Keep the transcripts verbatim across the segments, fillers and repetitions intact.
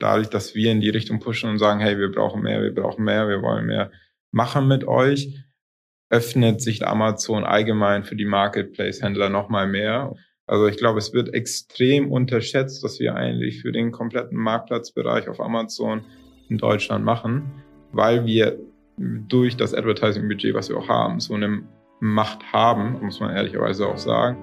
dadurch, dass wir in die Richtung pushen und sagen, hey, wir brauchen mehr, wir brauchen mehr, wir wollen mehr machen mit euch, öffnet sich Amazon allgemein für die Marketplace-Händler nochmal mehr. Also ich glaube, es wird extrem unterschätzt, was wir eigentlich für den kompletten Marktplatzbereich auf Amazon in Deutschland machen, weil wir durch das Advertising-Budget, was wir auch haben, so eine Macht haben, muss man ehrlicherweise auch sagen.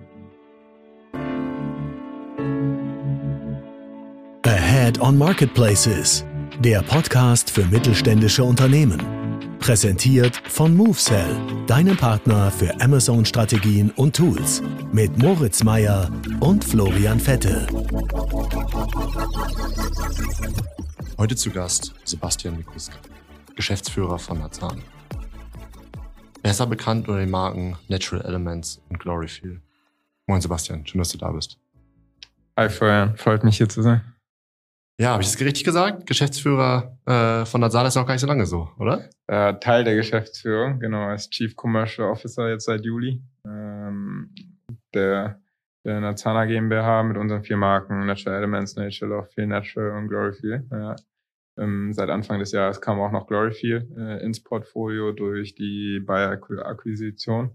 Ahead on Marketplaces, der Podcast für mittelständische Unternehmen. Präsentiert von MoveSell, deinem Partner für Amazon-Strategien und Tools. Mit Moritz Meyer und Florian Vettel. Heute zu Gast Sebastian Mikuska, Geschäftsführer von Narzana. Er ist bekannt unter den Marken Natural Elements und Gloryfeel. Moin Sebastian, schön, dass du da bist. Hi Florian, freut mich hier zu sein. Ja, habe ich das richtig gesagt? Geschäftsführer äh, von Narzana ist noch gar nicht so lange so, oder? Äh, Teil der Geschäftsführung, genau, als Chief Commercial Officer jetzt seit Juli. Ähm, der, der Narzana GmbH mit unseren vier Marken Natural Elements, Nature Love, Feel Natural und Gloryfeel. Ja. Ähm, seit Anfang des Jahres kam auch noch Gloryfeel äh, ins Portfolio durch die Bayer-Akquisition.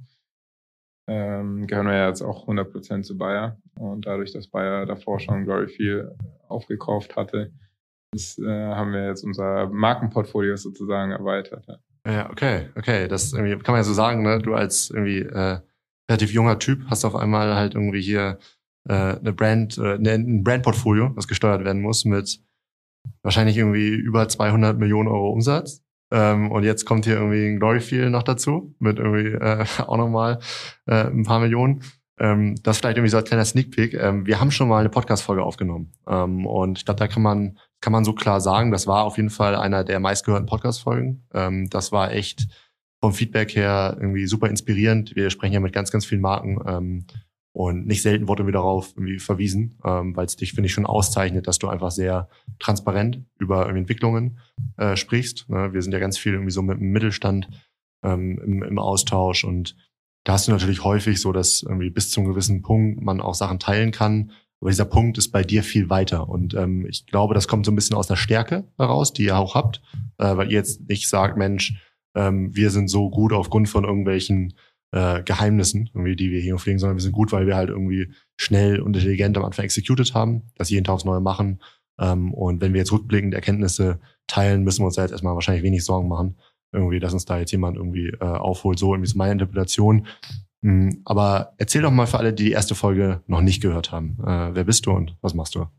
Ähm, gehören wir ja jetzt auch hundert Prozent zu Bayer. Und dadurch, dass Bayer davor schon Gloryfeel aufgekauft hatte, ist, äh, haben wir jetzt unser Markenportfolio sozusagen erweitert. Ja, ja okay, okay. Das irgendwie, kann man ja so sagen, ne? Du als irgendwie äh, relativ junger Typ hast auf einmal halt irgendwie hier äh, eine Brand, äh, ein Brandportfolio, das gesteuert werden muss mit wahrscheinlich irgendwie über zweihundert Millionen Euro Umsatz. Ähm, und jetzt kommt hier irgendwie ein Gloryfeel noch dazu mit irgendwie äh, auch nochmal äh, ein paar Millionen. Ähm, das vielleicht irgendwie so als kleiner Sneak Peek. Ähm, wir haben schon mal eine Podcast-Folge aufgenommen. Ähm, und ich glaube, da kann man kann man so klar sagen, das war auf jeden Fall einer der meistgehörten Podcast-Folgen. Ähm, das war echt vom Feedback her irgendwie super inspirierend. Wir sprechen ja mit ganz, ganz vielen Marken. Ähm, Und nicht selten wurde mir darauf irgendwie verwiesen, ähm, weil es dich, finde ich, schon auszeichnet, dass du einfach sehr transparent über Entwicklungen äh, sprichst. Ne? Wir sind ja ganz viel irgendwie so mit dem Mittelstand ähm, im, im Austausch und da hast du natürlich häufig so, dass irgendwie bis zu einem gewissen Punkt man auch Sachen teilen kann. Aber dieser Punkt ist bei dir viel weiter. Und ähm, ich glaube, das kommt so ein bisschen aus der Stärke heraus, die ihr auch habt, äh, weil ihr jetzt nicht sagt, Mensch, ähm, wir sind so gut aufgrund von irgendwelchen Äh, Geheimnissen, irgendwie, die wir hier pflegen, sondern wir sind gut, weil wir halt irgendwie schnell und intelligent am Anfang executed haben, das jeden Tag aufs Neue machen. Ähm, und wenn wir jetzt rückblickend Erkenntnisse teilen, müssen wir uns da jetzt erstmal wahrscheinlich wenig Sorgen machen, irgendwie, dass uns da jetzt jemand irgendwie äh, aufholt. So irgendwie ist meine Interpretation. Mhm. Aber erzähl doch mal für alle, die die erste Folge noch nicht gehört haben. Äh, wer bist du und was machst du?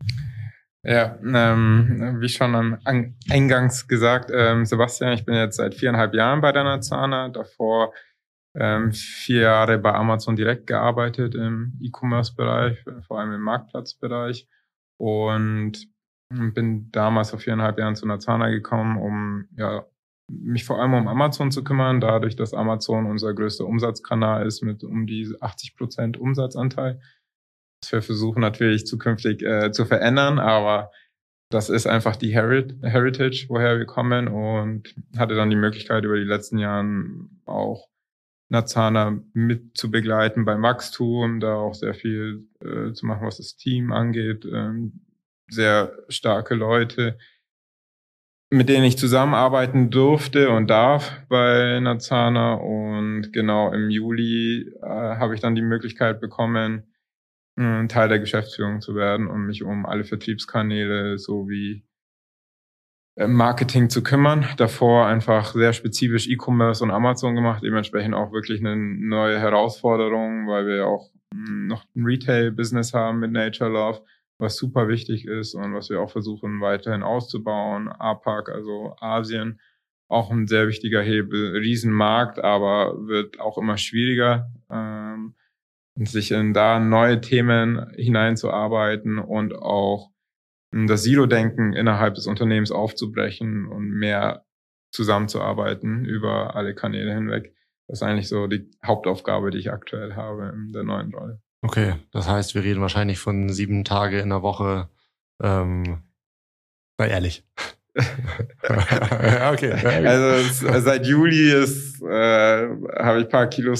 Ja, ähm, wie schon am an, eingangs gesagt, ähm, Sebastian, ich bin jetzt seit viereinhalb Jahren bei der Narzana, davor Ähm, vier Jahre bei Amazon direkt gearbeitet im E-Commerce-Bereich, vor allem im Marktplatzbereich und bin damals vor viereinhalb Jahren zu Narzana gekommen, um ja mich vor allem um Amazon zu kümmern, dadurch, dass Amazon unser größter Umsatzkanal ist mit um die achtzig Prozent Umsatzanteil. Das wir versuchen natürlich zukünftig äh, zu verändern, aber das ist einfach die Herit- Heritage, woher wir kommen und hatte dann die Möglichkeit über die letzten Jahren auch Narzana mit zu begleiten beim Wachstum, da auch sehr viel äh, zu machen, was das Team angeht. Ähm, sehr starke Leute, mit denen ich zusammenarbeiten durfte und darf bei Narzana. Und genau im Juli äh, habe ich dann die Möglichkeit bekommen, ein Teil der Geschäftsführung zu werden und mich um alle Vertriebskanäle sowie Marketing zu kümmern. Davor einfach sehr spezifisch E-Commerce und Amazon gemacht, dementsprechend auch wirklich eine neue Herausforderung, weil wir auch noch ein Retail-Business haben mit Nature Love, was super wichtig ist und was wir auch versuchen weiterhin auszubauen. A PAC, also Asien, auch ein sehr wichtiger Hebel, Riesenmarkt, aber wird auch immer schwieriger, ähm, sich in da neue Themen hineinzuarbeiten und auch das Silo-Denken innerhalb des Unternehmens aufzubrechen und mehr zusammenzuarbeiten über alle Kanäle hinweg. Das ist eigentlich so die Hauptaufgabe, die ich aktuell habe in der neuen Rolle. Okay, das heißt, wir reden wahrscheinlich von sieben Tage in der Woche. Ähm, sei ehrlich. Okay. Also es, seit Juli ist, äh, habe ich ein paar Kilos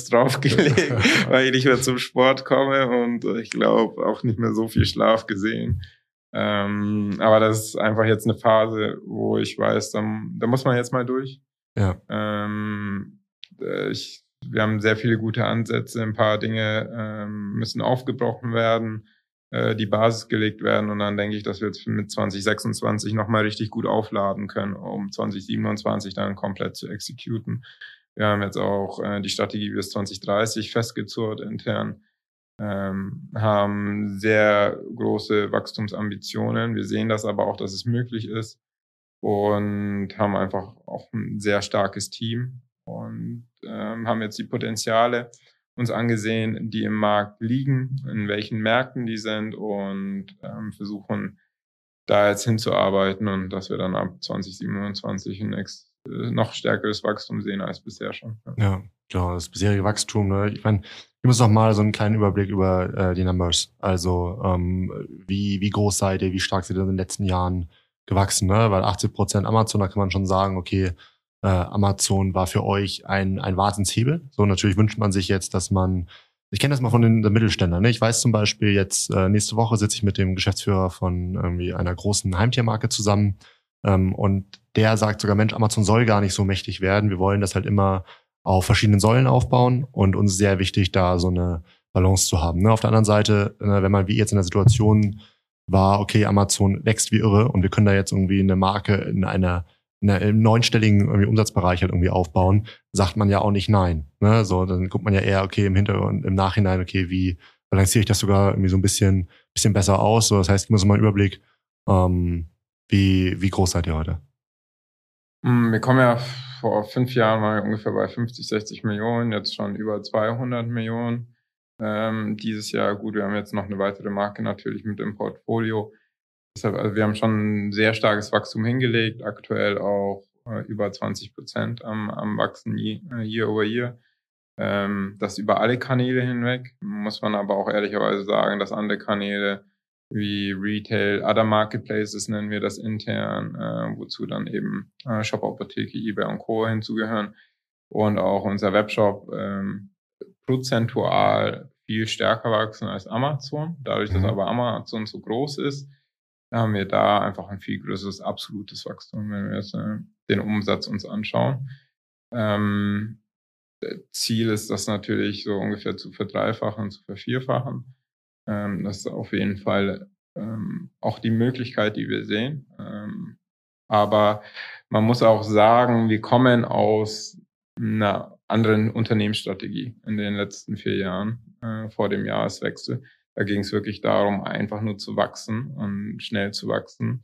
draufgelegt, weil ich nicht mehr zum Sport komme und ich glaube auch nicht mehr so viel Schlaf gesehen. Ähm, aber das ist einfach jetzt eine Phase, wo ich weiß, da, da muss man jetzt mal durch. Ja. Ähm, ich, wir haben sehr viele gute Ansätze, ein paar Dinge ähm, müssen aufgebrochen werden, äh, die Basis gelegt werden und dann denke ich, dass wir jetzt mit zwanzig sechsundzwanzig nochmal richtig gut aufladen können, um zwanzig siebenundzwanzig dann komplett zu exekuten. Wir haben jetzt auch äh, die Strategie bis zwanzig dreißig festgezurrt intern, ähm, haben sehr große Wachstumsambitionen. Wir sehen das aber auch, dass es möglich ist und haben einfach auch ein sehr starkes Team und ähm, haben jetzt die Potenziale uns angesehen, die im Markt liegen, in welchen Märkten die sind und ähm, versuchen da jetzt hinzuarbeiten und dass wir dann ab zwanzig siebenundzwanzig ein ex- äh, noch stärkeres Wachstum sehen als bisher schon. Ja, ja genau, das bisherige Wachstum. Ne? Ich meine, gib uns doch mal so einen kleinen Überblick über äh, die Numbers. Also ähm, wie, wie groß seid ihr, wie stark seid ihr in den letzten Jahren gewachsen? Ne? Weil achtzig Prozent Amazon, da kann man schon sagen, okay, äh, Amazon war für euch ein, ein Wahnsinnshebel. So, natürlich wünscht man sich jetzt, dass man, ich kenne das mal von den, den Mittelständlern. Ne? Ich weiß zum Beispiel jetzt, äh, nächste Woche sitze ich mit dem Geschäftsführer von irgendwie einer großen Heimtiermarke zusammen ähm, und der sagt sogar, Mensch, Amazon soll gar nicht so mächtig werden. Wir wollen das halt immer auf verschiedenen Säulen aufbauen und uns ist sehr wichtig, da so eine Balance zu haben. Ne? Auf der anderen Seite, äh, wenn man wie jetzt in der Situation war, okay, Amazon wächst wie irre und wir können da jetzt irgendwie eine Marke in einer in einem neunstelligen irgendwie Umsatzbereich halt irgendwie aufbauen, sagt man ja auch nicht nein. Ne? So, dann guckt man ja eher, okay, im Hintergrund, im Nachhinein, okay, wie balanciere ich das sogar irgendwie so ein bisschen, bisschen besser aus? So, das heißt, ich muss mal einen Überblick, ähm, wie, wie groß seid ihr heute? Wir kommen ja vor fünf Jahren mal ungefähr bei fünfzig, sechzig Millionen, jetzt schon über zweihundert Millionen. Ähm, dieses Jahr, gut, wir haben jetzt noch eine weitere Marke natürlich mit im Portfolio. Deshalb, also wir haben schon ein sehr starkes Wachstum hingelegt, aktuell auch äh, über zwanzig Prozent am, am Wachsen year, year over year. Ähm, das über alle Kanäle hinweg. Muss man aber auch ehrlicherweise sagen, dass andere Kanäle wie Retail, Other Marketplaces nennen wir das intern, äh, wozu dann eben äh, Shop Apotheke, eBay und Co. hinzugehören und auch unser Webshop ähm, prozentual viel stärker wachsen als Amazon. Dadurch, dass aber Amazon so groß ist, haben wir da einfach ein viel größeres absolutes Wachstum, wenn wir jetzt äh, den Umsatz uns anschauen. Ähm, Ziel ist das natürlich so ungefähr zu verdreifachen, zu vervierfachen. Ähm, das ist auf jeden Fall ähm, auch die Möglichkeit, die wir sehen. Ähm, aber man muss auch sagen, wir kommen aus einer anderen Unternehmensstrategie in den letzten vier Jahren äh, vor dem Jahreswechsel. Da ging es wirklich darum, einfach nur zu wachsen und schnell zu wachsen.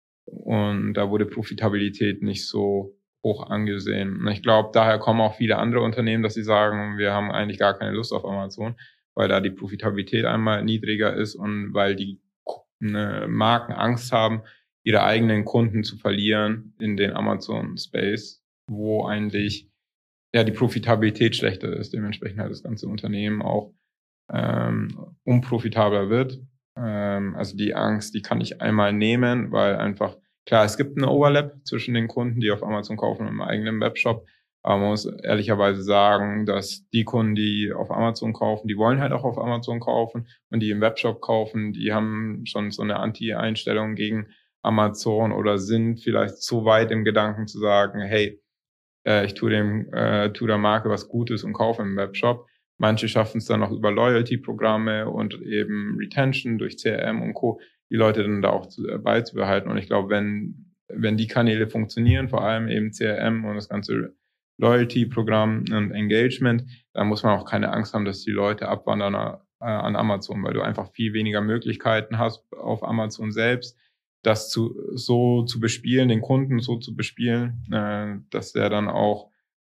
Und da wurde Profitabilität nicht so hoch angesehen. Und ich glaube, daher kommen auch viele andere Unternehmen, dass sie sagen, wir haben eigentlich gar keine Lust auf Amazon, weil da die Profitabilität einmal niedriger ist und weil die ne, Marken Angst haben, ihre eigenen Kunden zu verlieren in den Amazon-Space, wo eigentlich ja die Profitabilität schlechter ist. Dementsprechend halt das ganze Unternehmen auch ähm, unprofitabler wird. Ähm, also die Angst, die kann ich einmal nehmen, weil einfach, klar, es gibt einen Overlap zwischen den Kunden, die auf Amazon kaufen und im eigenen Webshop. Aber man muss ehrlicherweise sagen, dass die Kunden, die auf Amazon kaufen, die wollen halt auch auf Amazon kaufen und die im Webshop kaufen, die haben schon so eine Anti-Einstellung gegen Amazon oder sind vielleicht zu weit im Gedanken zu sagen, hey, äh, ich tue dem, äh, tue der Marke was Gutes und kaufe im Webshop. Manche schaffen es dann noch über Loyalty-Programme und eben Retention durch C R M und Co., die Leute dann da auch zu, äh, beizubehalten. Und ich glaube, wenn, wenn die Kanäle funktionieren, vor allem eben C R M und das ganze Loyalty-Programm und Engagement, dann muss man auch keine Angst haben, dass die Leute abwandern äh, an Amazon, weil du einfach viel weniger Möglichkeiten hast auf Amazon selbst, das zu, so zu bespielen, den Kunden so zu bespielen, äh, dass der dann auch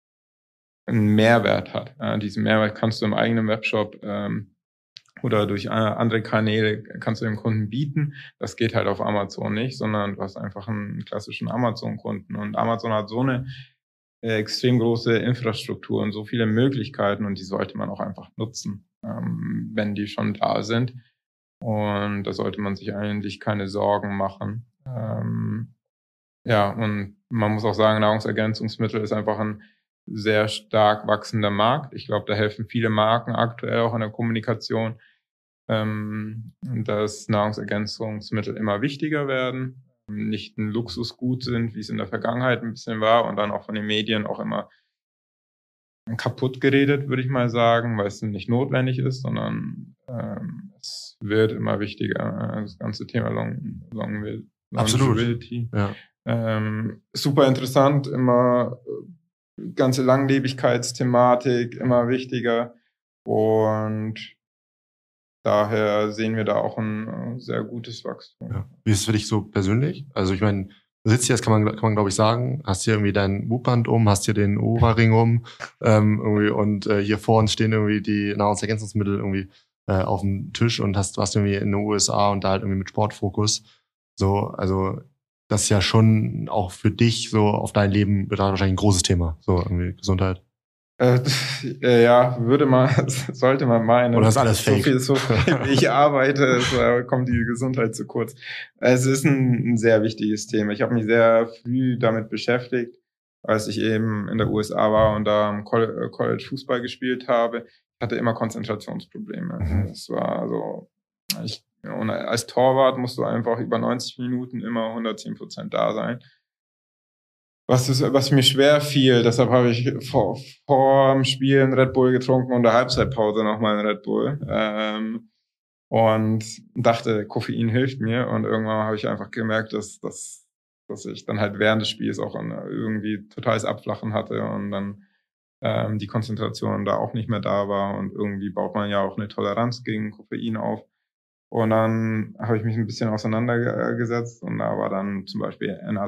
einen Mehrwert hat. Äh, diesen Mehrwert kannst du im eigenen Webshop ähm, oder durch andere Kanäle kannst du dem Kunden bieten. Das geht halt auf Amazon nicht, sondern du hast einfach einen klassischen Amazon-Kunden. Und Amazon hat so eine äh, extrem große Infrastruktur und so viele Möglichkeiten und die sollte man auch einfach nutzen, ähm, wenn die schon da sind. Und da sollte man sich eigentlich keine Sorgen machen. Ähm, ja, und man muss auch sagen, Nahrungsergänzungsmittel ist einfach ein sehr stark wachsender Markt. Ich glaube, da helfen viele Marken aktuell auch in der Kommunikation, ähm, dass Nahrungsergänzungsmittel immer wichtiger werden, nicht ein Luxusgut sind, wie es in der Vergangenheit ein bisschen war und dann auch von den Medien auch immer kaputt geredet, würde ich mal sagen, weil es nicht notwendig ist, sondern ähm, es wird immer wichtiger, das ganze Thema Long, Long, Longevity. Ja. Ähm, super interessant, immer ganze Langlebigkeitsthematik, immer wichtiger und daher sehen wir da auch ein sehr gutes Wachstum. Ja. Wie ist es für dich so persönlich? Also ich meine, du sitzt hier, das kann man, kann man glaube ich sagen, hast hier irgendwie dein Whoop-Band um, hast hier den Ohrring um ähm, irgendwie und äh, hier vor uns stehen irgendwie die Nahrungsergänzungsmittel irgendwie äh, auf dem Tisch und hast warst irgendwie in den U S A und da halt irgendwie mit Sportfokus. So, also das ist ja schon auch für dich so auf dein Leben betrachtet wahrscheinlich ein großes Thema, so irgendwie Gesundheit. Äh, ja, würde man, sollte man meinen. Oder ist alles fake? So viel, so viel wie ich arbeite, es, äh, kommt die Gesundheit zu kurz. Es ist ein, ein sehr wichtiges Thema. Ich habe mich sehr früh damit beschäftigt, als ich eben in der U S A war und da im College Fußball gespielt habe. Ich hatte immer Konzentrationsprobleme. Mhm. Das war so, ich, und als Torwart musst du einfach über neunzig Minuten immer hundertzehn Prozent da sein. Was, ist, was mir schwer fiel, deshalb habe ich vor, vor dem Spiel einen Red Bull getrunken und der Halbzeitpause nochmal einen Red Bull. Ähm, und dachte, Koffein hilft mir. Und irgendwann habe ich einfach gemerkt, dass, dass, dass ich dann halt während des Spiels auch irgendwie totales Abflachen hatte und dann ähm, die Konzentration da auch nicht mehr da war. Und irgendwie baut man ja auch eine Toleranz gegen Koffein auf. Und dann habe ich mich ein bisschen auseinandergesetzt und da war dann zum Beispiel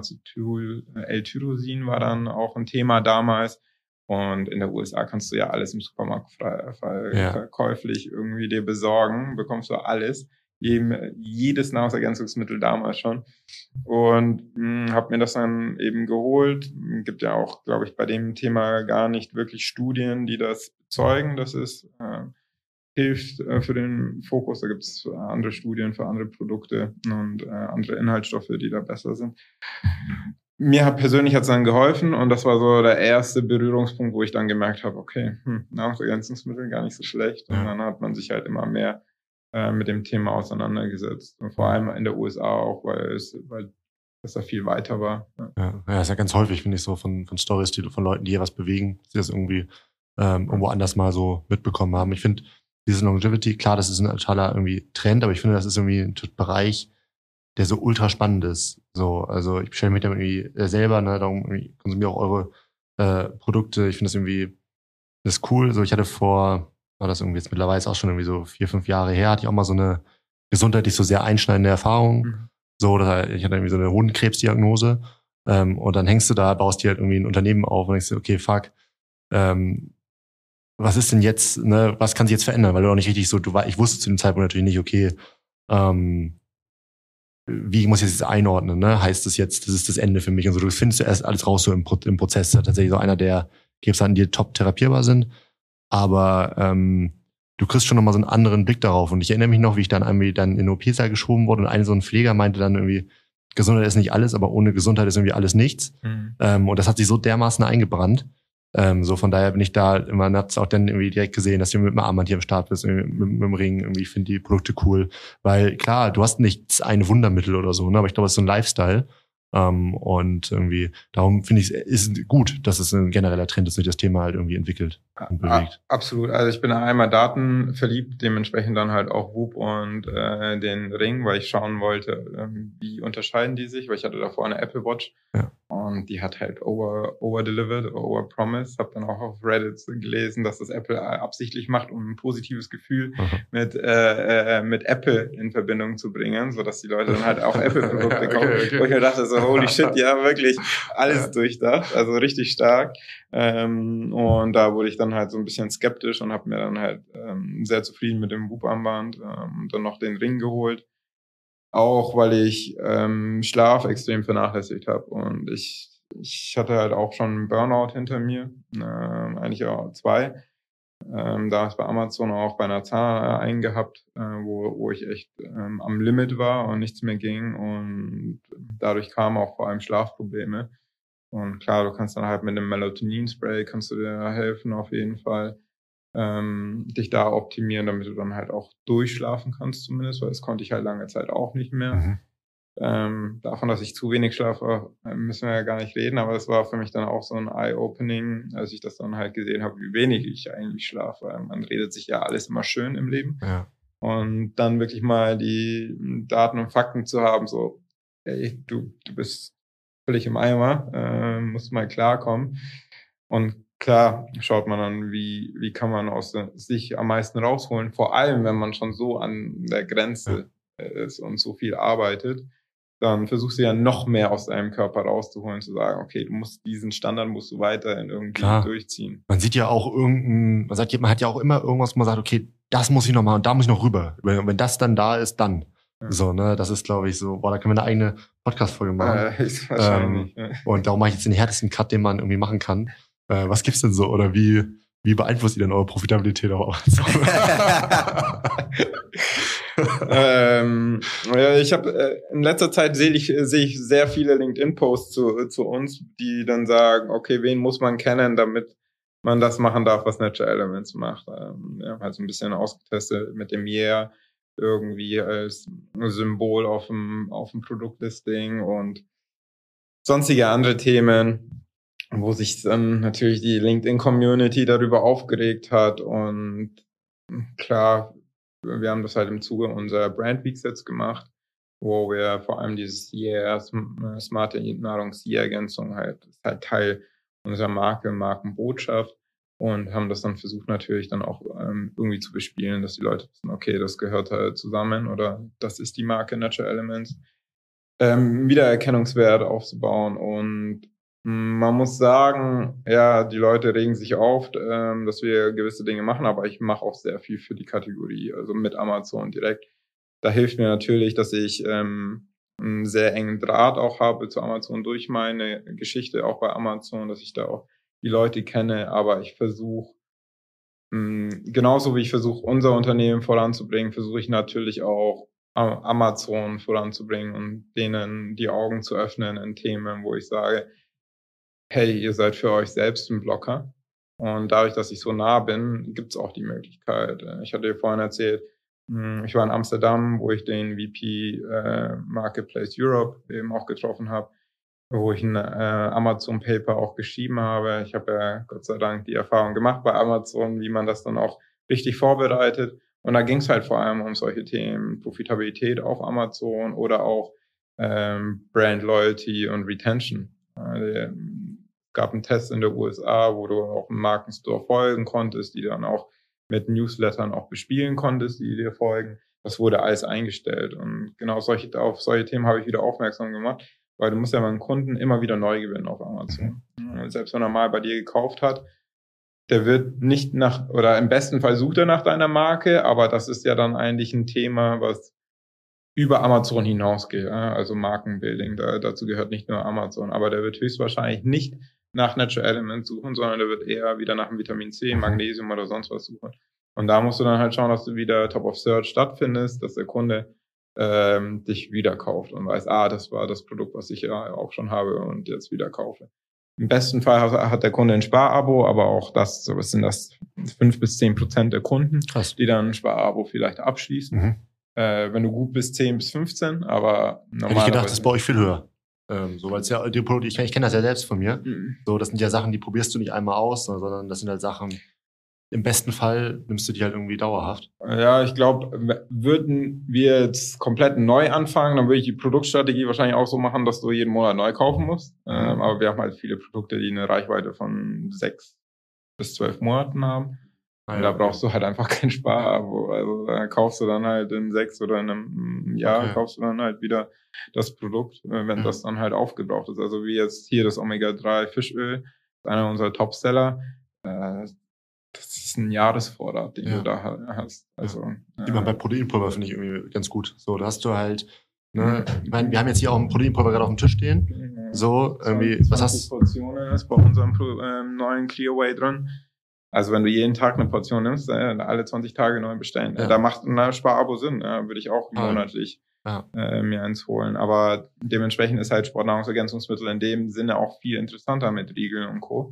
N-Acetyl-L-Tyrosin war dann auch ein Thema damals. Und in der U S A kannst du ja alles im Supermarkt frei, frei Ja. verkäuflich irgendwie dir besorgen, bekommst du alles, jedem, jedes Nahrungsergänzungsmittel damals schon. Und habe mir das dann eben geholt. Gibt ja auch, glaube ich, bei dem Thema gar nicht wirklich Studien, die das bezeugen, dass es äh, hilft äh, für den Fokus. Da gibt es andere Studien für andere Produkte und äh, andere Inhaltsstoffe, die da besser sind. Mir hat persönlich hat's dann geholfen und das war so der erste Berührungspunkt, wo ich dann gemerkt habe, okay, hm, Nahrungsergänzungsmittel gar nicht so schlecht. Und Ja. dann hat man sich halt immer mehr äh, mit dem Thema auseinandergesetzt. Und vor allem in der U S A auch, weil es, weil es da viel weiter war. Ja, ja, ja ist ja ganz häufig, finde ich, so von, von Storys, die von Leuten, die hier was bewegen, die das irgendwie ähm, irgendwo anders mal so mitbekommen haben. Ich finde, dieses Longevity, klar, das ist ein totaler irgendwie Trend, aber ich finde, das ist irgendwie ein Bereich, der so ultra spannend ist. So, also ich bestelle mich damit irgendwie äh, selber, ne, darum irgendwie konsumiere auch eure äh, Produkte. Ich finde das irgendwie, das ist cool. So, ich hatte vor, war das irgendwie jetzt mittlerweile auch schon irgendwie so vier, fünf Jahre her, hatte ich auch mal so eine gesundheitlich so sehr einschneidende Erfahrung. Mhm. So, dass ich hatte irgendwie so eine Hodenkrebsdiagnose. Ähm, und dann hängst du da, baust dir halt irgendwie ein Unternehmen auf und denkst dir, okay, fuck, ähm, was ist denn jetzt, ne, was kann sich jetzt verändern? Weil du auch nicht richtig so, du war, ich wusste zu dem Zeitpunkt natürlich nicht, okay, ähm, wie muss ich das jetzt einordnen, ne? Heißt das jetzt, das ist das Ende für mich und so. Du findest ja erst alles raus so im, Pro- im Prozess. Das ist tatsächlich so einer der Krebsarten, die top therapierbar sind. Aber ähm, du kriegst schon nochmal so einen anderen Blick darauf. Und ich erinnere mich noch, wie ich dann irgendwie dann in den O P-Saal geschoben wurde und ein so ein Pfleger meinte dann irgendwie, Gesundheit ist nicht alles, aber ohne Gesundheit ist irgendwie alles nichts. Mhm. Ähm, und das hat sich so dermaßen eingebrannt. Ähm, so von daher bin ich da immer, man hat's auch dann irgendwie direkt gesehen, dass du mit dem Armband hier am Start bist, mit, mit, mit dem Ring, irgendwie finde die Produkte cool. Weil klar, du hast nicht ein Wundermittel oder so, ne? Aber ich glaube, es ist so ein Lifestyle. Ähm, und irgendwie, darum finde ich es ist gut, dass es ein genereller Trend ist, sich das Thema halt irgendwie entwickelt und bewegt. Absolut. Also ich bin einmal datenverliebt, dementsprechend dann halt auch Whoop und äh, den Ring, weil ich schauen wollte, ähm, wie unterscheiden die sich, weil ich hatte davor eine Apple Watch. Ja. Und die hat halt over, over delivered, over promised. Hab dann auch auf Reddit gelesen, dass das Apple absichtlich macht, um ein positives Gefühl Aha. mit äh, äh, mit Apple in Verbindung zu bringen, so dass die Leute dann halt auch Apple-Produkte kaufen. Okay, okay. Wo ich mir dachte so, holy shit, ja wirklich alles ja. durchdacht, also richtig stark. Ähm, und da wurde ich dann halt so ein bisschen skeptisch und habe mir dann halt ähm, sehr zufrieden mit dem Whoop-Armband ähm, dann noch den Ring geholt. Auch weil ich ähm, Schlaf extrem vernachlässigt habe und ich ich hatte halt auch schon einen Burnout hinter mir, ähm, eigentlich auch zwei. Ähm, da ist bei Amazon auch bei einer Zahnarzt einen gehabt, äh, wo, wo ich echt ähm, am Limit war und nichts mehr ging und dadurch kamen auch vor allem Schlafprobleme. Und klar, du kannst dann halt mit einem Melatonin-Spray kannst du dir helfen auf jeden Fall. ähm, dich da optimieren, damit du dann halt auch durchschlafen kannst zumindest, weil das konnte ich halt lange Zeit auch nicht mehr. Mhm. Ähm, davon, dass ich zu wenig schlafe, müssen wir ja gar nicht reden, aber es war für mich dann auch so ein Eye-Opening, als ich das dann halt gesehen habe, wie wenig ich eigentlich schlafe. Man redet sich ja alles immer schön im Leben. Ja. Und dann wirklich mal die Daten und Fakten zu haben, so, ey, du, du bist völlig im Eimer, äh, musst mal klarkommen. Und klar schaut man dann, wie, wie kann man aus sich am meisten rausholen, vor allem, wenn man schon so an der Grenze ja. ist und so viel arbeitet. Dann versuchst du ja noch mehr aus deinem Körper rauszuholen, zu sagen, okay, du musst diesen Standard musst du weiterhin irgendwie Klar. durchziehen. Man sieht ja auch irgendein, man sagt, man hat ja auch immer irgendwas, wo man sagt, okay, das muss ich noch machen und da muss ich noch rüber. Und wenn das dann da ist, dann. Ja. So, ne, das ist, glaube ich, so, boah, da können wir eine eigene Podcast-Folge machen. Äh, ist wahrscheinlich. Ähm, ja. Und darum mache ich jetzt den härtesten Cut, den man irgendwie machen kann. Äh, was gibt's denn so? Oder wie, wie beeinflusst ihr denn eure Profitabilität auch? ähm, ja, ich habe äh, in letzter Zeit sehe ich sehe ich sehr viele LinkedIn-Posts zu zu uns, die dann sagen, okay, wen muss man kennen, damit man das machen darf, was Natural Elements macht. Ähm, ja, halt so ein bisschen ausgetestet mit dem Yeah irgendwie als Symbol auf dem auf dem Produktlisting und sonstige andere Themen, wo sich dann natürlich die LinkedIn-Community darüber aufgeregt hat und klar, wir haben das halt im Zuge unserer Brand Weeks jetzt gemacht, wo wir vor allem dieses Yeah, smarte Nahrungs-Yeah-Ergänzung halt, ist halt Teil unserer Marke, Markenbotschaft und haben das dann versucht natürlich dann auch ähm, irgendwie zu bespielen, dass die Leute wissen, okay, das gehört halt zusammen oder das ist die Marke Natural Elements, ähm, Wiedererkennungswert aufzubauen und man muss sagen, ja, die Leute regen sich auf, ähm, dass wir gewisse Dinge machen, aber ich mache auch sehr viel für die Kategorie, also mit Amazon direkt. Da hilft mir natürlich, dass ich ähm, einen sehr engen Draht auch habe zu Amazon durch meine Geschichte, auch bei Amazon, dass ich da auch die Leute kenne, aber ich versuche, genauso wie ich versuche, unser Unternehmen voranzubringen, versuche ich natürlich auch Amazon voranzubringen und denen die Augen zu öffnen in Themen, wo ich sage, hey, ihr seid für euch selbst ein Blocker. Und dadurch, dass ich so nah bin, gibt's auch die Möglichkeit. Ich hatte dir vorhin erzählt, ich war in Amsterdam, wo ich den V P äh, Marketplace Europe eben auch getroffen habe, wo ich ein äh, Amazon Paper auch geschrieben habe. Ich habe ja Gott sei Dank die Erfahrung gemacht bei Amazon, wie man das dann auch richtig vorbereitet. Und da ging's halt vor allem um solche Themen, Profitabilität auf Amazon oder auch ähm, Brand Loyalty und Retention. Äh, gab einen Test in der U S A, wo du auch einem Markenstore folgen konntest, die dann auch mit Newslettern auch bespielen konntest, die dir folgen. Das wurde alles eingestellt. Und genau solche, auf solche Themen habe ich wieder aufmerksam gemacht, weil du musst ja meinen Kunden immer wieder neu gewinnen auf Amazon. Und selbst wenn er mal bei dir gekauft hat, der wird nicht nach, oder im besten Fall sucht er nach deiner Marke, aber das ist ja dann eigentlich ein Thema, was über Amazon hinausgeht. Also Markenbuilding, da, dazu gehört nicht nur Amazon, aber der wird höchstwahrscheinlich nicht nach Natural Elements suchen, sondern der wird eher wieder nach dem Vitamin C, Magnesium oder sonst was suchen. Und da musst du dann halt schauen, dass du wieder Top of Search stattfindest, dass der Kunde ähm, dich wieder kauft und weiß, ah, das war das Produkt, was ich ja auch schon habe und jetzt wieder kaufe. Im besten Fall hat, hat der Kunde ein Sparabo, aber auch das, so was sind das fünf bis zehn Prozent der Kunden, Krass. Die dann ein Sparabo vielleicht abschließen. Mhm. Äh, wenn du gut bist, zehn bis fünfzehn, aber normalerweise... Hätte ich gedacht, das ist bei euch viel höher. Ähm, so, weil es ja die Produkte, ich, ich kenne das ja selbst von mir. Mhm. So, das sind ja Sachen, die probierst du nicht einmal aus, sondern das sind halt Sachen, im besten Fall nimmst du die halt irgendwie dauerhaft. Ja, ich glaube, würden wir jetzt komplett neu anfangen, dann würde ich die Produktstrategie wahrscheinlich auch so machen, dass du jeden Monat neu kaufen musst. Mhm. Ähm, aber wir haben halt viele Produkte, die eine Reichweite von sechs bis zwölf Monaten haben. Ah, und ja, da brauchst okay. du halt einfach kein Sparabo. Also da kaufst du dann halt in sechs oder in einem Jahr okay. kaufst du dann halt wieder das Produkt, wenn mhm. das dann halt aufgebraucht ist. Also wie jetzt hier das Omega drei Fischöl, einer unserer Topseller. Äh, das ist ein Jahresvorrat, den ja. du da hast. Also, ja. Wie man bei Proteinpulver finde ich irgendwie ganz gut. So, da hast du halt, ne, ich meine, wir haben jetzt hier auch ein Proteinpulver gerade auf dem Tisch stehen. Ja. So, irgendwie, was hast du? Portionen ist bei unserem ähm, neuen Clearway drin. Also wenn du jeden Tag eine Portion nimmst, äh, alle zwanzig Tage neu bestellen. Ja. Da macht ein Sparabo Sinn. Äh, würde ich auch monatlich ja. äh, mir eins holen. Aber dementsprechend ist halt Sportnahrungsergänzungsmittel in dem Sinne auch viel interessanter mit Riegel und Co. Ja.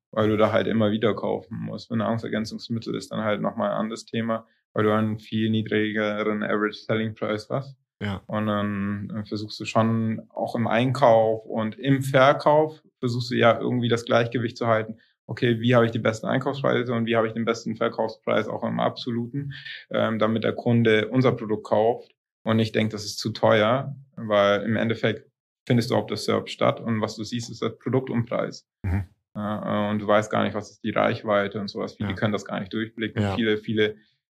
weil du da halt immer wieder kaufen musst. Und Nahrungsergänzungsmittel ist dann halt nochmal ein anderes Thema, weil du einen viel niedrigeren Average Selling Price hast. Ja. Und dann versuchst du schon auch im Einkauf und im Verkauf versuchst du ja irgendwie das Gleichgewicht zu halten. Okay, wie habe ich die besten Einkaufspreise und wie habe ich den besten Verkaufspreis auch im Absoluten, ähm, damit der Kunde unser Produkt kauft und nicht denkt, das ist zu teuer, weil im Endeffekt findest du auf der S E R P statt und was du siehst, ist das Produkt und Preis. Mhm. Äh, und du weißt gar nicht, was ist die Reichweite und sowas. Viele ja. können das gar nicht durchblicken. Ja. Viele, viele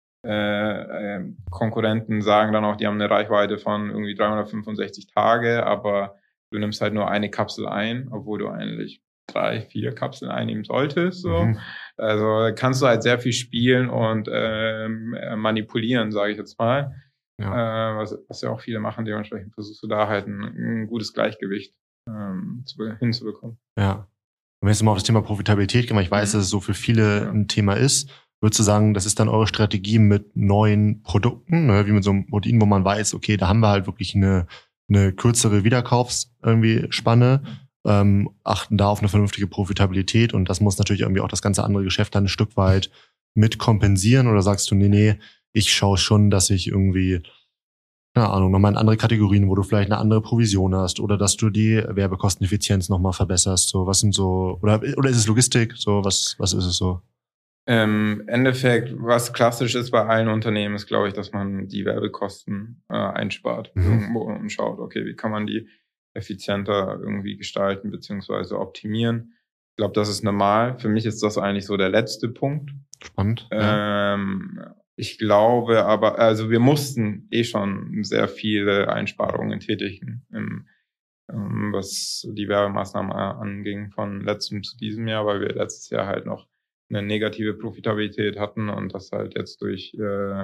Äh, äh, Konkurrenten sagen dann auch, die haben eine Reichweite von irgendwie dreihundertfünfundsechzig Tage, aber du nimmst halt nur eine Kapsel ein, obwohl du eigentlich drei, vier Kapseln einnehmen solltest. So. Mhm. Also kannst du halt sehr viel spielen und äh, manipulieren, sage ich jetzt mal. Ja. Äh, was, was ja auch viele machen, dementsprechend versuchst du da halt ein, ein gutes Gleichgewicht ähm, zu, hinzubekommen. Ja. Und wenn es mal auf das Thema Profitabilität geht, weil ich weiß, mhm. dass es so für viele ja. ein Thema ist, würdest du sagen, das ist dann eure Strategie mit neuen Produkten, ne, wie mit so einem Protein, wo man weiß, okay, da haben wir halt wirklich eine, eine kürzere Wiederkaufs irgendwie Spanne, ähm, achten da auf eine vernünftige Profitabilität und das muss natürlich irgendwie auch das ganze andere Geschäft dann ein Stück weit mit kompensieren, oder sagst du, nee, nee, ich schaue schon, dass ich irgendwie, keine Ahnung, nochmal in andere Kategorien, wo du vielleicht eine andere Provision hast oder dass du die Werbekosteneffizienz nochmal verbesserst, so, was sind so, oder, oder ist es Logistik, so, was, was ist es so? Im Endeffekt, was klassisch ist bei allen Unternehmen, ist, glaube ich, dass man die Werbekosten äh, einspart mhm. irgendwo und schaut, okay, wie kann man die effizienter irgendwie gestalten beziehungsweise optimieren. Ich glaube, das ist normal. Für mich ist das eigentlich so der letzte Punkt. Spannend. Ähm, ja. Ich glaube aber, also wir mussten eh schon sehr viele Einsparungen tätigen, im, ähm, was die Werbemaßnahmen anging von letztem zu diesem Jahr, weil wir letztes Jahr halt noch eine negative Profitabilität hatten und das halt jetzt durch äh,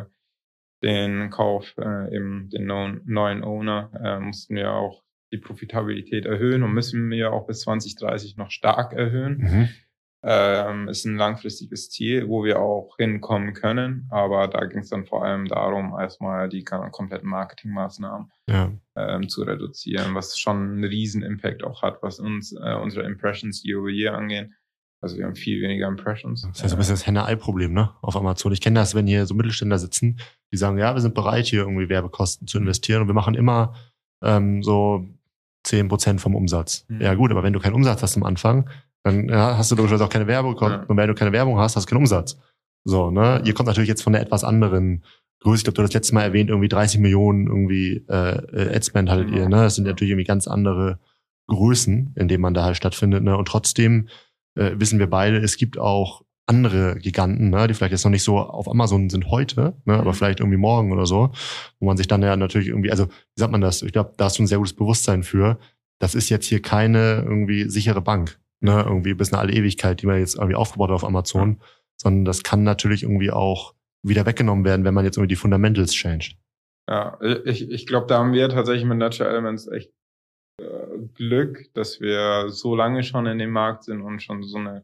den Kauf äh, eben den neuen, neuen Owner äh, mussten wir auch die Profitabilität erhöhen und müssen wir auch bis zwanzig dreißig noch stark erhöhen. Mhm. Ähm, ist ein langfristiges Ziel, wo wir auch hinkommen können, aber da ging es dann vor allem darum, erstmal die kompletten Marketingmaßnahmen ja. ähm, zu reduzieren, was schon einen riesen Impact auch hat, was uns äh, unsere Impressions year over year angehen. Also wir haben viel weniger Impressions. Das ist ja so ein bisschen das Henne-Ei-Problem, ne, auf Amazon. Ich kenne das, wenn hier so Mittelständler sitzen, die sagen, ja, wir sind bereit, hier irgendwie Werbekosten zu investieren und wir machen immer ähm, so zehn Prozent vom Umsatz. Mhm. Ja gut, aber wenn du keinen Umsatz hast am Anfang, dann ja, hast du logischerweise auch keine Werbung. Ja. Und wenn du keine Werbung hast, hast du keinen Umsatz. So, ne? Ja. Ihr kommt natürlich jetzt von einer etwas anderen Größe. Ich glaube, du hast das letzte Mal erwähnt, irgendwie dreißig Millionen irgendwie äh, Adspend hattet ja. ihr, ne? Das sind natürlich irgendwie ganz andere Größen, in denen man da halt stattfindet, ne? Und trotzdem äh, wissen wir beide, es gibt auch andere Giganten, ne, die vielleicht jetzt noch nicht so auf Amazon sind heute, ne, mhm. aber vielleicht irgendwie morgen oder so, wo man sich dann ja natürlich irgendwie, also wie sagt man das? Ich glaube, da hast du ein sehr gutes Bewusstsein für. Das ist jetzt hier keine irgendwie sichere Bank, ne, irgendwie bis in alle Ewigkeit, die man jetzt irgendwie aufgebaut hat auf Amazon, mhm. sondern das kann natürlich irgendwie auch wieder weggenommen werden, wenn man jetzt irgendwie die Fundamentals changed. Ja, ich, ich glaube, da haben wir tatsächlich mit Natural Elements echt äh, Glück, dass wir so lange schon in dem Markt sind und schon so eine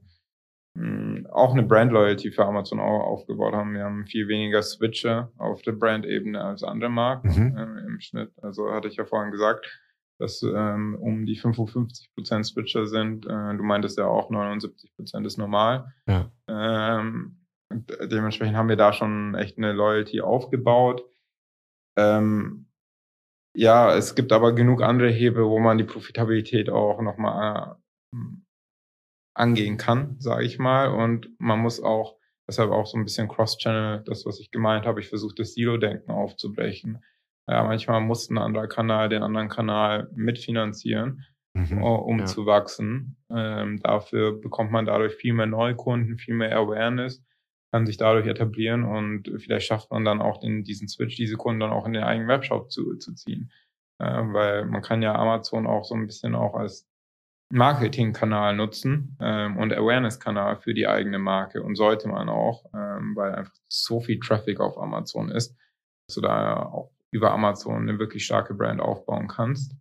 mh, auch eine Brand-Loyalty für Amazon auch aufgebaut haben. Wir haben viel weniger Switcher auf der Brand-Ebene als andere Marken mhm. äh, im Schnitt. Also hatte ich ja vorhin gesagt, dass ähm, um die fünfundfünfzig Prozent Switcher sind. Äh, du meintest ja auch, neunundsiebzig Prozent ist normal. Ja. Ähm, dementsprechend haben wir da schon echt eine Loyalty aufgebaut. Ähm, ja, es gibt aber genug andere Hebel, wo man die Profitabilität auch nochmal äh, angehen kann, sage ich mal. Und man muss auch, deshalb auch so ein bisschen Cross-Channel, das, was ich gemeint habe, ich versuche das Silo-Denken aufzubrechen. Ja, manchmal muss ein anderer Kanal den anderen Kanal mitfinanzieren, mhm, um ja. zu wachsen. Ähm, dafür bekommt man dadurch viel mehr Neukunden, viel mehr Awareness, kann sich dadurch etablieren und vielleicht schafft man dann auch den, diesen Switch, diese Kunden dann auch in den eigenen Webshop zu, zu ziehen. Äh, weil man kann ja Amazon auch so ein bisschen auch als Marketingkanal nutzen ähm, und Awareness-Kanal für die eigene Marke und sollte man auch, ähm, weil einfach so viel Traffic auf Amazon ist, dass du da auch über Amazon eine wirklich starke Brand aufbauen kannst.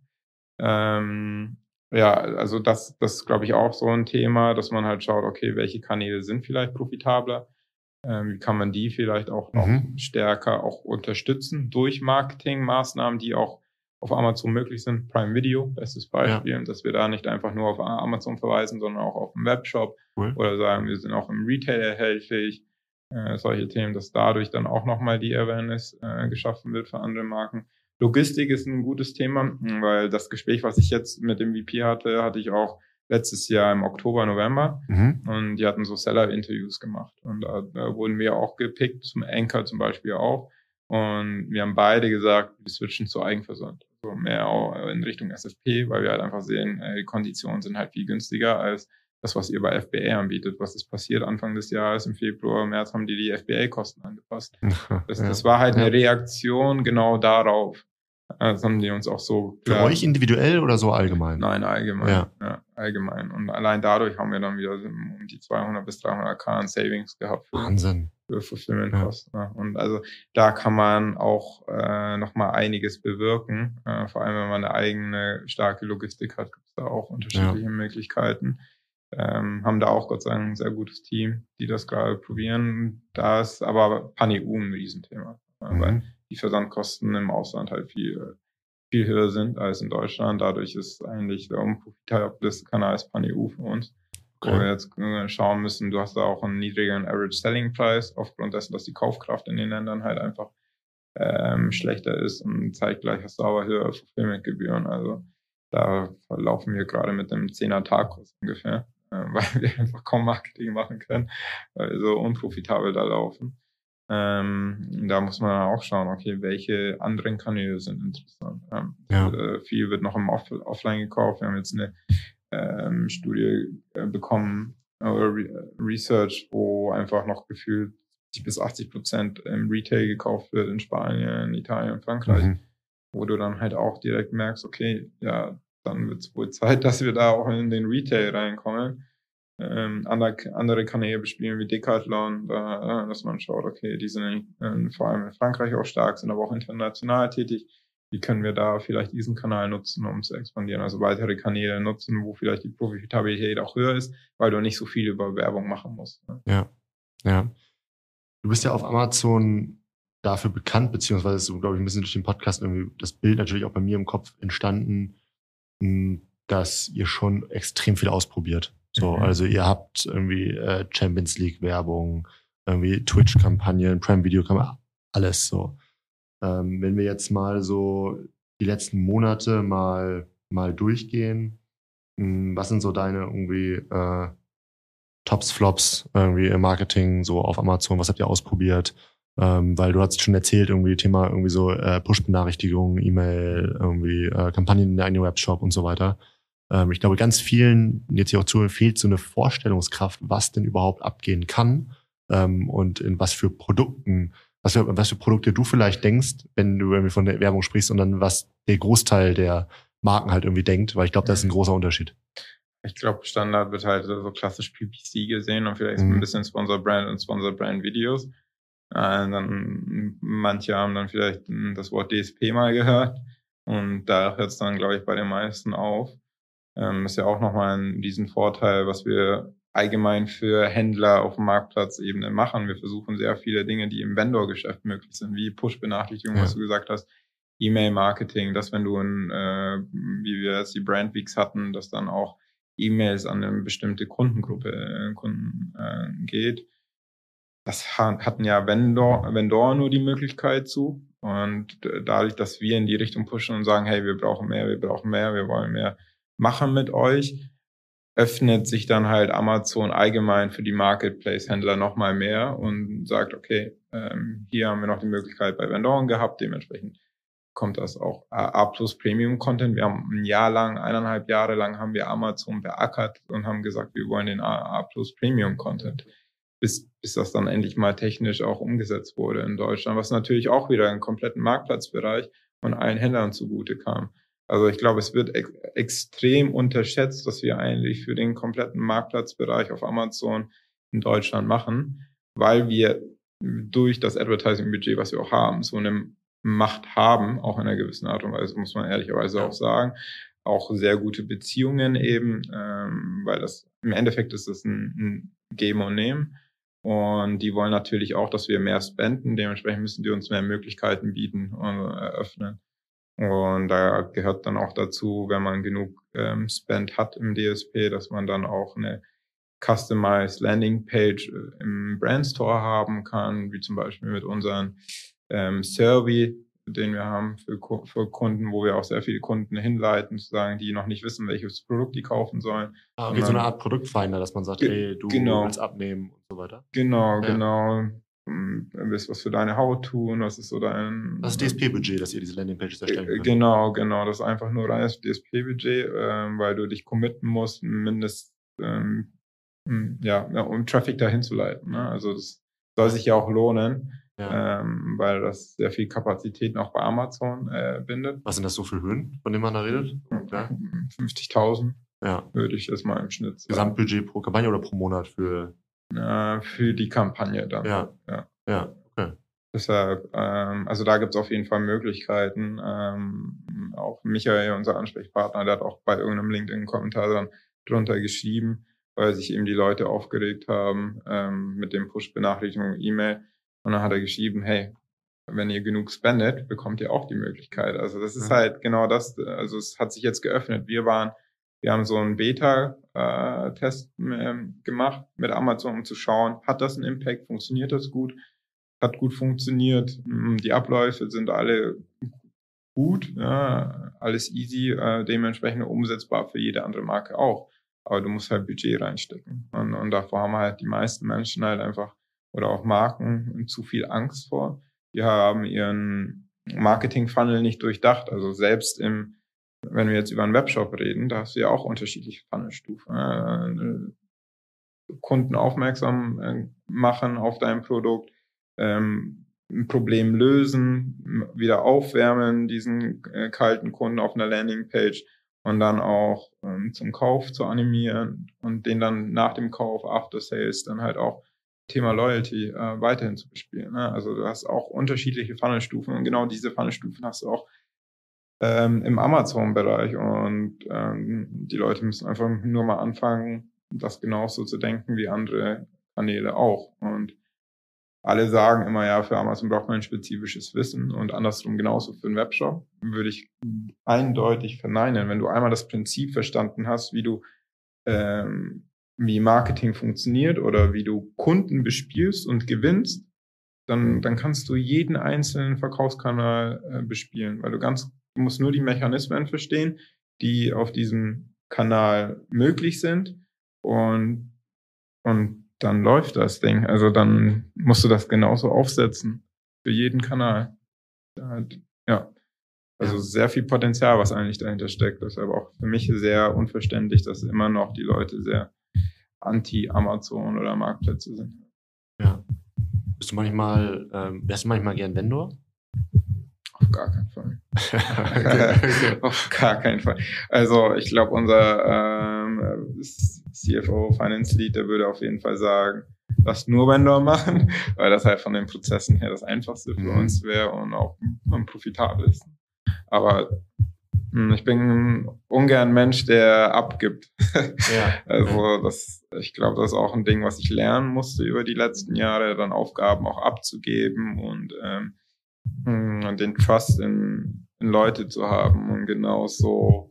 Ähm, ja, also das, das ist, glaube ich, auch so ein Thema, dass man halt schaut, okay, welche Kanäle sind vielleicht profitabler, ähm, wie kann man die vielleicht auch noch mhm. stärker auch unterstützen durch Marketingmaßnahmen, die auch auf Amazon möglich sind. Prime Video, bestes Beispiel, ja. dass wir da nicht einfach nur auf Amazon verweisen, sondern auch auf den Webshop cool. oder sagen, wir sind auch im Retail erhältlich. Äh, solche Themen, dass dadurch dann auch nochmal die Awareness äh, geschaffen wird für andere Marken. Logistik ist ein gutes Thema, weil das Gespräch, was ich jetzt mit dem V P hatte, hatte ich auch letztes Jahr im Oktober, November mhm. und die hatten so Seller-Interviews gemacht und da, da wurden wir auch gepickt, zum Anchor zum Beispiel auch und wir haben beide gesagt, wir switchen zu Eigenversand, also mehr auch in Richtung S F P, weil wir halt einfach sehen, die Konditionen sind halt viel günstiger als das, was ihr bei F B A anbietet. Was ist passiert Anfang des Jahres, im Februar, März haben die die F B A-Kosten angepasst. Das, ja. das war halt eine Reaktion genau darauf. Das haben die uns auch so... Für klar, euch individuell oder so allgemein? Nein, allgemein. Ja. ja, allgemein. Und allein dadurch haben wir dann wieder um die zweihundert bis dreihundert K an Savings gehabt. Für, Wahnsinn. Für Fulfillment-Kosten. Ja. Und also da kann man auch äh, nochmal einiges bewirken. Äh, vor allem, wenn man eine eigene starke Logistik hat, gibt es da auch unterschiedliche ja. Möglichkeiten. Ähm, haben da auch Gott sei Dank ein sehr gutes Team, die das gerade probieren. Da ist aber Pan-E U ein Riesenthema. Mhm. Weil die Versandkosten im Ausland halt viel, viel höher sind als in Deutschland. Dadurch ist eigentlich der unprofitableste Kanal Pan-E U für uns. Okay. Wo wir jetzt schauen müssen, du hast da auch einen niedrigeren Average Selling Price, aufgrund dessen, dass die Kaufkraft in den Ländern halt einfach ähm, schlechter ist und zeitgleich hast du aber höhere Fulfillment-Gebühren. Also da laufen wir gerade mit einem Zehner-Tag-Kurs ungefähr, äh, weil wir einfach kaum Marketing machen können, weil wir so unprofitabel da laufen. Ähm, da muss man auch schauen, okay, welche anderen Kanäle sind interessant. Ähm, ja. äh, viel wird noch im Off- Offline gekauft. Wir haben jetzt eine ähm, Studie äh, bekommen, äh, Re- Research, wo einfach noch gefühlt siebzig bis achtzig Prozent im Retail gekauft wird in Spanien, Italien, Frankreich, mhm. wo du dann halt auch direkt merkst, okay, ja, dann wird es wohl Zeit, dass wir da auch in den Retail reinkommen. Ähm, andere, andere Kanäle bespielen wie Decathlon, da, dass man schaut, okay, die sind in, vor allem in Frankreich auch stark, sind aber auch international tätig. Wie können wir da vielleicht diesen Kanal nutzen, um zu expandieren? Also weitere Kanäle nutzen, wo vielleicht die Profitabilität auch höher ist, weil du nicht so viel über Werbung machen musst. Ne? Ja, ja. Du bist ja auf Amazon dafür bekannt, beziehungsweise ist so, glaube ich, ein bisschen durch den Podcast irgendwie das Bild natürlich auch bei mir im Kopf entstanden, dass ihr schon extrem viel ausprobiert. So, mhm. also ihr habt irgendwie äh, Champions League Werbung, irgendwie Twitch-Kampagnen, Prime-Video-Kampagnen, alles so. Ähm, wenn wir jetzt mal so die letzten Monate mal mal durchgehen, mh, was sind so deine irgendwie äh, Tops, Flops irgendwie im Marketing so auf Amazon? Was habt ihr ausprobiert? Ähm, weil du hast schon erzählt, irgendwie Thema irgendwie so äh, Push-Benachrichtigungen, E-Mail, irgendwie äh, Kampagnen in der eigenen Webshop und so weiter. Ähm, ich glaube, ganz vielen, jetzt hier auch zuhören, fehlt so eine Vorstellungskraft, was denn überhaupt abgehen kann ähm, und in was für Produkten, was für, was für Produkte du vielleicht denkst, wenn du irgendwie von der Werbung sprichst und dann was der Großteil der Marken halt irgendwie denkt, weil ich glaube, das ist ein großer Unterschied. Ich glaube, Standard wird halt so klassisch P P C gesehen und vielleicht mhm. ein bisschen Sponsor-Brand und Sponsor-Brand-Videos. Äh, dann manche haben dann vielleicht das Wort D S P mal gehört und da hört es dann, glaube ich, bei den meisten auf. Ähm, ist ja auch nochmal ein diesen Vorteil, was wir allgemein für Händler auf Marktplatzebene machen. Wir versuchen sehr viele Dinge, die im Vendor-Geschäft möglich sind, wie Push-Benachrichtigungen, ja. was du gesagt hast, E-Mail-Marketing, dass wenn du in, äh, wie wir jetzt die Brand Weeks hatten, dass dann auch E-Mails an eine bestimmte Kundengruppe äh, Kunden äh, geht. Das hatten ja Vendor, Vendor nur die Möglichkeit zu. Und dadurch, dass wir in die Richtung pushen und sagen, hey, wir brauchen mehr, wir brauchen mehr, wir wollen mehr machen mit euch, öffnet sich dann halt Amazon allgemein für die Marketplace-Händler nochmal mehr und sagt, okay, ähm, hier haben wir noch die Möglichkeit bei Vendoren gehabt, dementsprechend kommt das auch A plus Premium Content. Wir haben ein Jahr lang, eineinhalb Jahre lang haben wir Amazon beackert und haben gesagt, wir wollen den A plus Premium Content. Bis, bis das dann endlich mal technisch auch umgesetzt wurde in Deutschland, was natürlich auch wieder einen kompletten Marktplatzbereich von allen Händlern zugute kam. Also ich glaube, es wird ex- extrem unterschätzt, was wir eigentlich für den kompletten Marktplatzbereich auf Amazon in Deutschland machen, weil wir durch das Advertising-Budget, was wir auch haben, so eine Macht haben, auch in einer gewissen Art und Weise, muss man ehrlicherweise auch sagen, auch sehr gute Beziehungen eben, ähm, weil das im Endeffekt ist das ein, ein Geben und Nehmen. Und die wollen natürlich auch, dass wir mehr spenden. Dementsprechend müssen die uns mehr Möglichkeiten bieten und eröffnen. Und da gehört dann auch dazu, wenn man genug ähm, Spend hat im D S P, dass man dann auch eine Customized Landing Page im Brandstore haben kann, wie zum Beispiel mit unseren ähm, Survey, den wir haben für, für Kunden, wo wir auch sehr viele Kunden hinleiten, zu sagen, die noch nicht wissen, welches Produkt die kaufen sollen. Ah, okay, so eine Art Produktfinder, dass man sagt, hey, du genau. willst abnehmen und so weiter. Genau, ja. genau. Du willst was für deine Haut tun, was ist so dein... Das ist D S P-Budget, dass ihr diese Landingpages erstellen könnt. Genau, genau. Das ist einfach nur reines D S P-Budget, ähm, weil du dich committen musst, mindestens ähm, ja, um Traffic dahin zu leiten. Ne? Also das soll sich ja auch lohnen, ja. ähm, weil das sehr viel Kapazität noch bei Amazon äh, bindet. Was sind das so für Höhen, von denen man da redet? Ja. fünfzigtausend ja. würde ich das mal im Schnitt sagen. Gesamtbudget pro Kampagne oder pro Monat für... Äh, für die Kampagne dann. Ja, ja, ja okay. Deshalb, ähm, also da gibt es auf jeden Fall Möglichkeiten. Ähm, auch Michael, unser Ansprechpartner, der hat auch bei irgendeinem LinkedIn-Kommentar dann drunter geschrieben, weil sich eben die Leute aufgeregt haben ähm, mit dem Push-Benachrichtigung E-Mail. Und dann hat er geschrieben, hey, wenn ihr genug spendet, bekommt ihr auch die Möglichkeit. Also das ist ja. halt genau das, also es hat sich jetzt geöffnet. Wir waren, wir haben so einen Beta-Test äh, gemacht mit Amazon, um zu schauen, hat das einen Impact, funktioniert das gut? Hat gut funktioniert, die Abläufe sind alle gut, ja, alles easy, äh, dementsprechend umsetzbar für jede andere Marke auch. Aber du musst halt Budget reinstecken. Und, und davor haben halt die meisten Menschen halt einfach, oder auch Marken, zu viel Angst vor. Die haben ihren Marketing-Funnel nicht durchdacht. Also selbst im, wenn wir jetzt über einen Webshop reden, da hast du ja auch unterschiedliche Funnelstufen. Äh, Kunden aufmerksam machen auf dein Produkt, ähm, ein Problem lösen, wieder aufwärmen, diesen äh, kalten Kunden auf einer Landingpage und dann auch ähm, zum Kauf zu animieren und den dann nach dem Kauf, After Sales, dann halt auch Thema Loyalty äh, weiterhin zu bespielen. Ne? Also du hast auch unterschiedliche Funnelstufen und genau diese Funnelstufen hast du auch ähm, im Amazon-Bereich und ähm, die Leute müssen einfach nur mal anfangen, das genauso zu denken wie andere Kanäle auch. Und alle sagen immer, ja, für Amazon braucht man ein spezifisches Wissen und andersrum genauso für einen Webshop. Würde ich eindeutig verneinen. Wenn du einmal das Prinzip verstanden hast, wie du ähm, wie Marketing funktioniert oder wie du Kunden bespielst und gewinnst, dann dann kannst du jeden einzelnen Verkaufskanal äh, bespielen, weil du ganz du musst nur die Mechanismen verstehen, die auf diesem Kanal möglich sind und und dann läuft das Ding. Also dann musst du das genauso aufsetzen für jeden Kanal. Ja, also sehr viel Potenzial, was eigentlich dahinter steckt. Deshalb auch für mich sehr unverständlich, dass immer noch die Leute sehr anti-Amazon oder Marktplätze sind. Ja. Bist du manchmal, ähm, wärst du manchmal gern Vendor? Auf gar keinen Fall. okay, okay. Auf gar keinen Fall. Also ich glaube, unser ähm, C F O, Finance Lead, der würde auf jeden Fall sagen, lass nur Vendor machen, weil das halt von den Prozessen her das Einfachste für mhm. uns wäre und auch am profitabelsten. Aber mh, ich bin ungern Mensch, der abgibt. Ja. Also das, ich glaube, das ist auch ein Ding, was ich lernen musste über die letzten Jahre, dann Aufgaben auch abzugeben und ähm, den Trust in, in Leute zu haben. Und genauso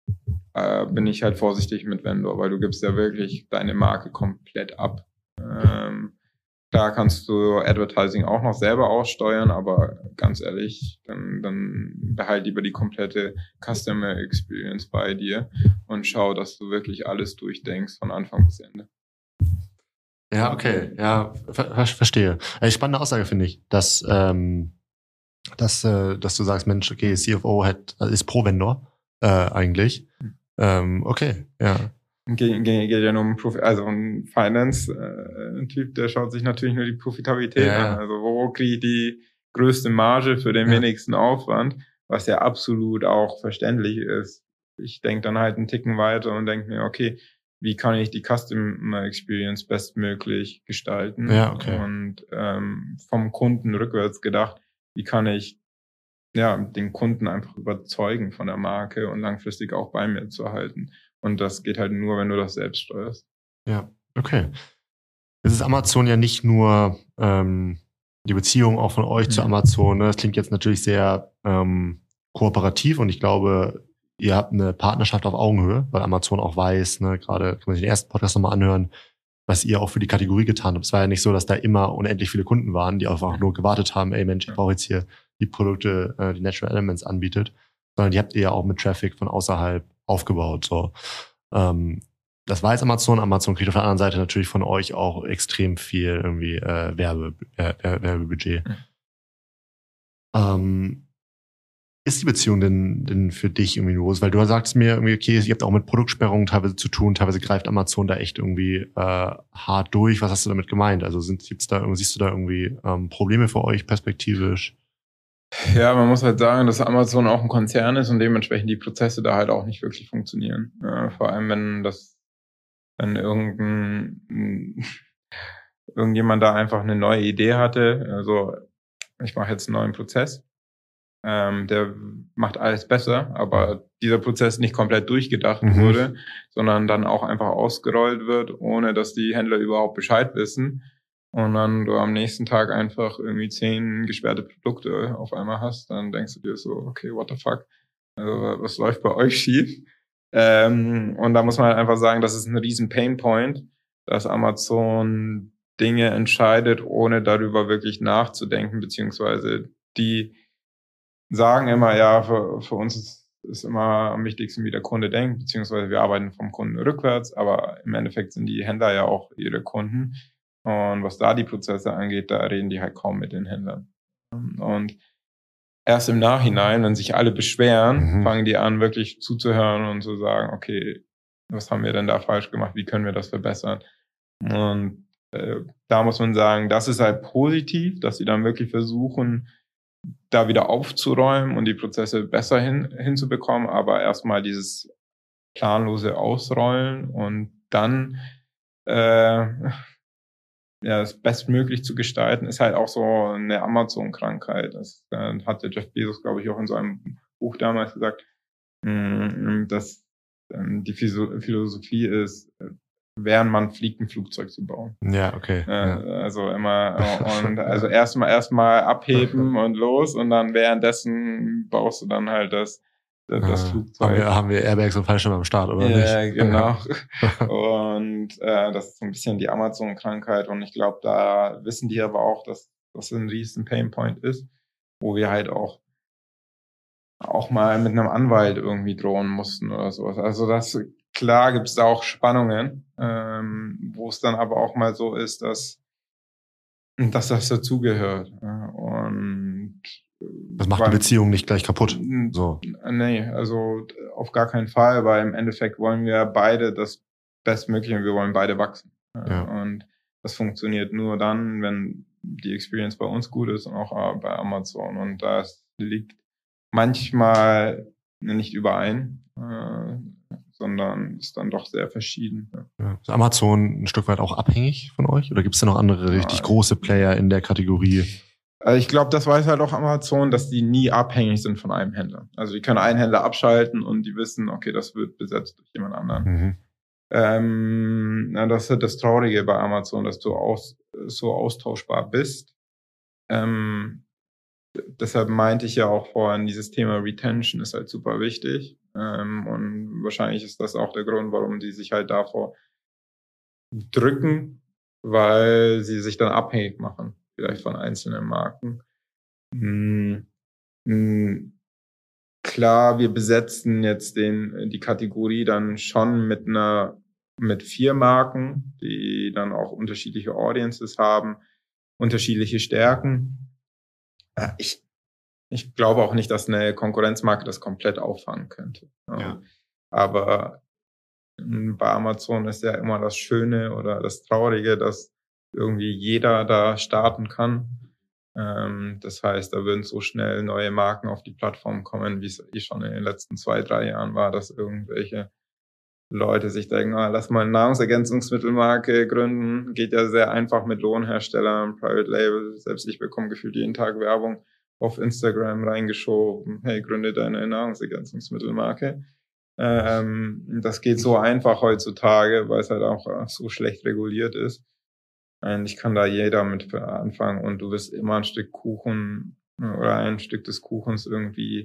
äh, bin ich halt vorsichtig mit Vendor, weil du gibst ja wirklich deine Marke komplett ab. Ähm, klar kannst du Advertising auch noch selber aussteuern, aber ganz ehrlich, dann, dann behalt lieber die komplette Customer Experience bei dir und schau, dass du wirklich alles durchdenkst von Anfang bis Ende. Ja, okay. Ja, ver- verstehe. Eine spannende Aussage finde ich, dass ähm Dass, äh, dass du sagst, Mensch, okay, C F O hat, ist pro Vendor äh, eigentlich. Mhm. Ähm, okay, ja. Geht, geht, geht ja nur um Profi, also ein Finance-Typ, äh, der schaut sich natürlich nur die Profitabilität ja. an. Also wo kriege ich die größte Marge für den ja. wenigsten Aufwand, was ja absolut auch verständlich ist. Ich denke dann halt einen Ticken weiter und denke mir, okay, wie kann ich die Customer Experience bestmöglich gestalten? Ja, okay. Und ähm, vom Kunden rückwärts gedacht, wie kann ich ja den Kunden einfach überzeugen von der Marke und langfristig auch bei mir zu halten. Und das geht halt nur, wenn du das selbst steuerst. Ja, okay. Es ist Amazon ja nicht nur ähm, die Beziehung auch von euch mhm. zu Amazon. Ne? Das klingt jetzt natürlich sehr ähm, kooperativ und ich glaube, ihr habt eine Partnerschaft auf Augenhöhe, weil Amazon auch weiß, ne, gerade kann man sich den ersten Podcast nochmal anhören, was ihr auch für die Kategorie getan habt. Es war ja nicht so, dass da immer unendlich viele Kunden waren, die einfach nur gewartet haben, ey Mensch, ich brauche jetzt hier die Produkte, äh, die Natural Elements anbietet, sondern die habt ihr ja auch mit Traffic von außerhalb aufgebaut. So, ähm, das weiß Amazon. Amazon kriegt auf der anderen Seite natürlich von euch auch extrem viel irgendwie äh, Werbe, äh, Werbebudget. Mhm. Ähm, ist die Beziehung denn, denn für dich irgendwie los? Weil du sagst mir irgendwie, okay, ihr habt auch mit Produktsperrungen teilweise zu tun, teilweise greift Amazon da echt irgendwie äh, hart durch. Was hast du damit gemeint? Also sind, gibt's da, siehst du da irgendwie ähm, Probleme für euch perspektivisch? Ja, man muss halt sagen, dass Amazon auch ein Konzern ist und dementsprechend die Prozesse da halt auch nicht wirklich funktionieren. Ja, vor allem, wenn das, wenn irgendein irgendjemand da einfach eine neue Idee hatte. Also ich mache jetzt einen neuen Prozess. Ähm, der macht alles besser, aber dieser Prozess nicht komplett durchgedacht mhm. wurde, sondern dann auch einfach ausgerollt wird, ohne dass die Händler überhaupt Bescheid wissen. Und dann du am nächsten Tag einfach irgendwie zehn gesperrte Produkte auf einmal hast, dann denkst du dir so, okay, what the fuck? Also, was läuft bei euch schief? Ähm, und da muss man halt einfach sagen, das ist ein riesen Painpoint, dass Amazon Dinge entscheidet, ohne darüber wirklich nachzudenken, beziehungsweise die sagen immer, ja, für, für uns ist, ist immer am wichtigsten, wie der Kunde denkt, beziehungsweise wir arbeiten vom Kunden rückwärts, aber im Endeffekt sind die Händler ja auch ihre Kunden. Und was da die Prozesse angeht, da reden die halt kaum mit den Händlern. Und erst im Nachhinein, wenn sich alle beschweren, mhm. fangen die an, wirklich zuzuhören und zu sagen, okay, was haben wir denn da falsch gemacht? Wie können wir das verbessern? Und äh, da muss man sagen, das ist halt positiv, dass sie dann wirklich versuchen, da wieder aufzuräumen und die Prozesse besser hin, hinzubekommen, aber erstmal dieses planlose Ausrollen und dann äh, ja, das bestmöglich zu gestalten, ist halt auch so eine Amazon-Krankheit. Das äh, hat der Jeff Bezos, glaube ich, auch in seinem Buch damals gesagt, mh, dass ähm, die Philosophie ist, während man fliegt, ein Flugzeug zu bauen. Ja, okay. Äh, ja. Also immer und also erstmal erstmal abheben und los und dann währenddessen baust du dann halt das das äh, Flugzeug. Haben wir, haben wir Airbags und Fallschirme am Start, oder ja, nicht? Genau. Und äh, das ist so ein bisschen die Amazon-Krankheit und ich glaube, da wissen die aber auch, dass das ein riesen Painpoint ist, wo wir halt auch auch mal mit einem Anwalt irgendwie drohen mussten oder sowas. Also das klar gibt es da auch Spannungen, ähm, wo es dann aber auch mal so ist, dass, dass das dazugehört. Ja, und das macht weil, die Beziehung nicht gleich kaputt. So. Nee, also auf gar keinen Fall, weil im Endeffekt wollen wir beide das Bestmögliche und wir wollen beide wachsen. Ja. Und das funktioniert nur dann, wenn die Experience bei uns gut ist und auch bei Amazon. Und das liegt manchmal nicht überein, äh, sondern ist dann doch sehr verschieden. Ja. Ist Amazon ein Stück weit auch abhängig von euch? Oder gibt es da noch andere richtig ja. große Player in der Kategorie? Also ich glaube, das weiß halt auch Amazon, dass die nie abhängig sind von einem Händler. Also die können einen Händler abschalten und die wissen, okay, das wird besetzt durch jemand anderen. Mhm. Ähm, na, das ist das Traurige bei Amazon, dass du aus, so austauschbar bist. Ähm, Deshalb meinte ich ja auch vorhin, dieses Thema Retention ist halt super wichtig. Ähm, und wahrscheinlich ist das auch der Grund, warum die sich halt davor drücken, weil sie sich dann abhängig machen, vielleicht von einzelnen Marken. Hm, hm, klar, wir besetzen jetzt den, die Kategorie dann schon mit einer, mit vier Marken, die dann auch unterschiedliche Audiences haben, unterschiedliche Stärken. Ich, ich glaube auch nicht, dass eine Konkurrenzmarke das komplett auffangen könnte. Ja. Aber bei Amazon ist ja immer das Schöne oder das Traurige, dass irgendwie jeder da starten kann. Ähm, das heißt, da würden so schnell neue Marken auf die Plattform kommen, wie es eh schon in den letzten zwei, drei Jahren war, dass irgendwelche Leute sich denken, ah, lass mal eine Nahrungsergänzungsmittelmarke gründen. Geht ja sehr einfach mit Lohnherstellern, Private Label. Selbst ich bekomme gefühlt jeden Tag Werbung auf Instagram reingeschoben. Hey, gründe deine Nahrungsergänzungsmittelmarke. Ähm, das geht so einfach heutzutage, weil es halt auch so schlecht reguliert ist. Eigentlich kann da jeder mit anfangen und du wirst immer ein Stück Kuchen oder ein Stück des Kuchens irgendwie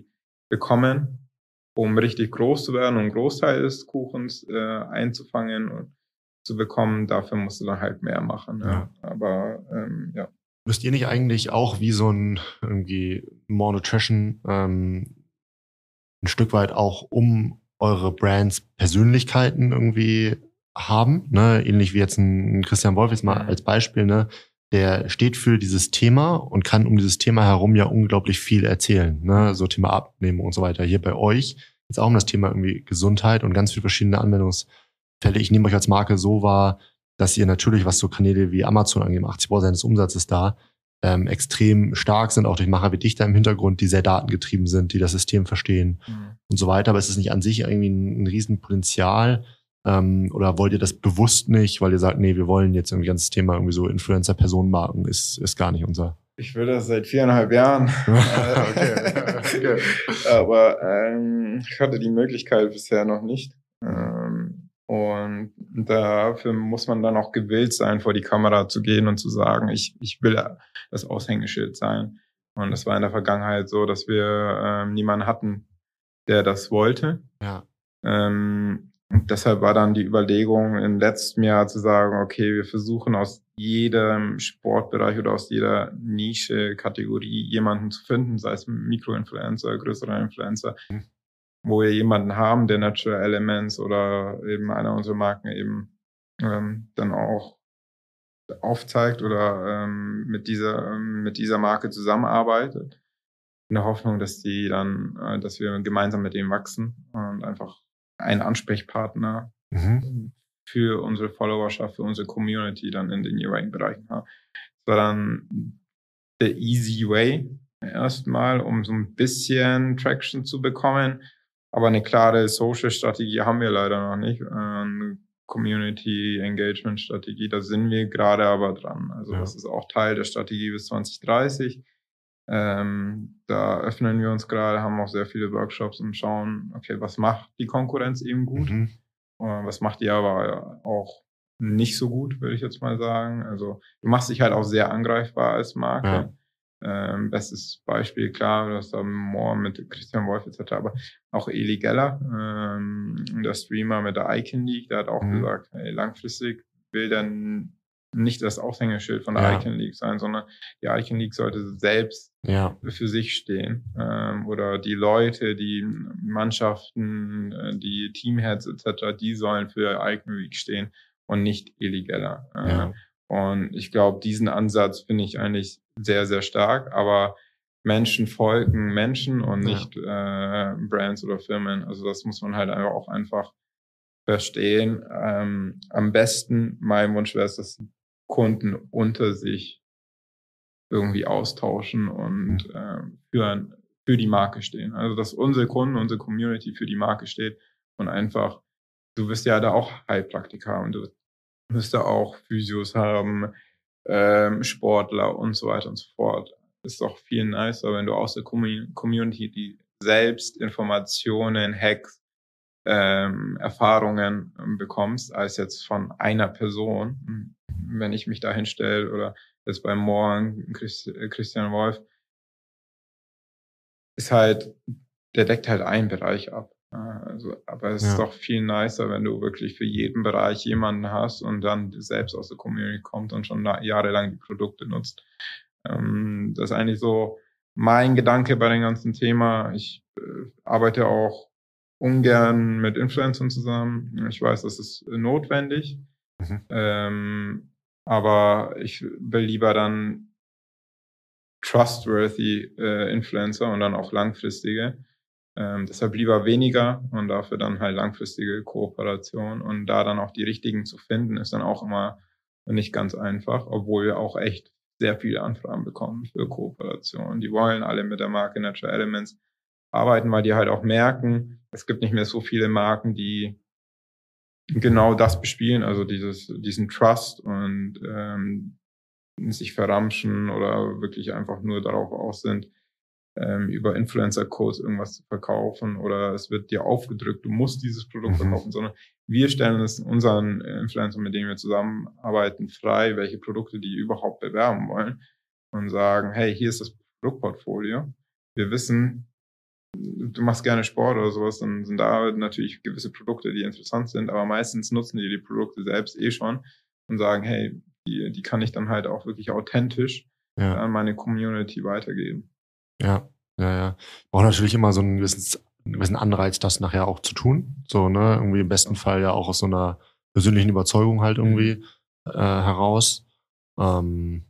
bekommen, um richtig groß zu werden und einen Großteil des Kuchens äh, einzufangen und zu bekommen. Dafür musst du dann halt mehr machen. Ja. Ja. Aber ähm, ja. Müsst ihr nicht eigentlich auch wie so ein irgendwie More Nutrition ähm, ein Stück weit auch um eure Brands Persönlichkeiten irgendwie haben, ne? Ähnlich wie jetzt ein Christian Wolf jetzt mal als Beispiel, ne? Der steht für dieses Thema und kann um dieses Thema herum ja unglaublich viel erzählen, ne? So Thema Abnehmen und so weiter. Hier bei euch jetzt auch um das Thema irgendwie Gesundheit und ganz viele verschiedene Anwendungsfälle. Ich nehme euch als Marke so wahr, dass ihr natürlich, was so Kanäle wie Amazon angeht, achtzig Prozent des Umsatzes da, ähm, extrem stark sind, auch durch Macher wie dich da im Hintergrund, die sehr datengetrieben sind, die das System verstehen mhm. und so weiter. Aber ist es nicht an sich irgendwie ein, ein Riesenpotenzial? Ähm, oder wollt ihr das bewusst nicht, weil ihr sagt, nee, wir wollen jetzt irgendwie ganzes Thema irgendwie so Influencer-Personenmarken ist, ist gar nicht unser. Ich will das seit viereinhalb Jahren. okay. okay. Aber ähm, ich hatte die Möglichkeit bisher noch nicht. Ähm, und dafür muss man dann auch gewillt sein, vor die Kamera zu gehen und zu sagen, ich, ich will das Aushängeschild sein. Und das war in der Vergangenheit so, dass wir ähm, niemanden hatten, der das wollte. Ja. Ähm, und deshalb war dann die Überlegung im letzten Jahr zu sagen, okay, wir versuchen aus jedem Sportbereich oder aus jeder Nische, Kategorie jemanden zu finden, sei es Mikroinfluencer, größere Influencer, mhm. wo wir jemanden haben, der Natural Elements oder eben einer unserer Marken eben ähm, dann auch aufzeigt oder ähm, mit dieser ähm, mit dieser Marke zusammenarbeitet. In der Hoffnung, dass die dann, äh, dass wir gemeinsam mit dem wachsen und einfach einen Ansprechpartner mhm. für unsere Followerschaft, für unsere Community dann in den jeweiligen Bereichen haben. Das war dann der easy way erstmal, um so ein bisschen Traction zu bekommen. Aber eine klare Social-Strategie haben wir leider noch nicht. Eine Community-Engagement-Strategie, da sind wir gerade aber dran. Also ja. Das ist auch Teil der Strategie bis zwanzig dreißig. Ähm, da öffnen wir uns gerade, haben auch sehr viele Workshops und schauen, okay, was macht die Konkurrenz eben gut? Mhm. Äh, was macht die aber auch nicht so gut, würde ich jetzt mal sagen. Also du machst dich halt auch sehr angreifbar als Marke. Ja. Ähm, bestes Beispiel, klar, du hast da More mit Christian Wolf et cetera, aber auch Eli Geller, ähm, der Streamer mit der Icon League, der hat auch mhm. gesagt, hey, langfristig will dann nicht das Aushängeschild von der ja. Icon League sein, sondern die Icon League sollte selbst ja. für sich stehen. Ähm, oder die Leute, die Mannschaften, die Teamheads et cetera, die sollen für Icon League stehen und nicht Eli Geller. Äh, ja. Und ich glaube, diesen Ansatz finde ich eigentlich sehr, sehr stark, aber Menschen folgen Menschen und nicht ja. äh, Brands oder Firmen. Also das muss man halt auch einfach verstehen. Ähm, am besten, mein Wunsch wäre es, dass Kunden unter sich irgendwie austauschen und äh, für, für die Marke stehen. Also dass unsere Kunden, unsere Community für die Marke steht und einfach, du wirst ja da auch Heilpraktiker und du wirst da auch Physios haben, ähm, Sportler und so weiter und so fort. Ist doch viel nicer, wenn du aus der Community die selbst Informationen, Hacks, ähm, Erfahrungen ähm, bekommst, als jetzt von einer Person. Wenn ich mich da hinstelle oder jetzt bei Morgen Christ, Christian Wolf, ist halt, der deckt halt einen Bereich ab. Also, aber es ja. ist doch viel nicer, wenn du wirklich für jeden Bereich jemanden hast und dann selbst aus der Community kommt und schon jahrelang die Produkte nutzt. Ähm, das ist eigentlich so mein Gedanke bei dem ganzen Thema. Ich äh, arbeite auch ungern mit Influencern zusammen. Ich weiß, das ist notwendig. Mhm. Ähm, aber ich will lieber dann trustworthy äh, Influencer und dann auch langfristige. Ähm, deshalb lieber weniger und dafür dann halt langfristige Kooperation. Und da dann auch die richtigen zu finden, ist dann auch immer nicht ganz einfach, obwohl wir auch echt sehr viele Anfragen bekommen für Kooperation. Die wollen alle mit der Marke Natural Elements arbeiten, weil die halt auch merken, es gibt nicht mehr so viele Marken, die genau das bespielen, also dieses, diesen Trust und ähm, sich verramschen oder wirklich einfach nur darauf aus sind, ähm, über Influencer-Codes irgendwas zu verkaufen oder es wird dir aufgedrückt, du musst dieses Produkt mhm. verkaufen, sondern wir stellen es unseren Influencern, mit denen wir zusammenarbeiten, frei, welche Produkte die überhaupt bewerben wollen und sagen, hey, hier ist das Produktportfolio. Wir wissen, du machst gerne Sport oder sowas, dann sind da natürlich gewisse Produkte, die interessant sind, aber meistens nutzen die die Produkte selbst eh schon und sagen, hey, die, die kann ich dann halt auch wirklich authentisch ja. an meine Community weitergeben. Ja, ja, ja. Braucht natürlich immer so einen gewissen, einen gewissen Anreiz, das nachher auch zu tun. So, ne, irgendwie im besten Fall ja auch aus so einer persönlichen Überzeugung halt irgendwie äh, heraus. Ähm,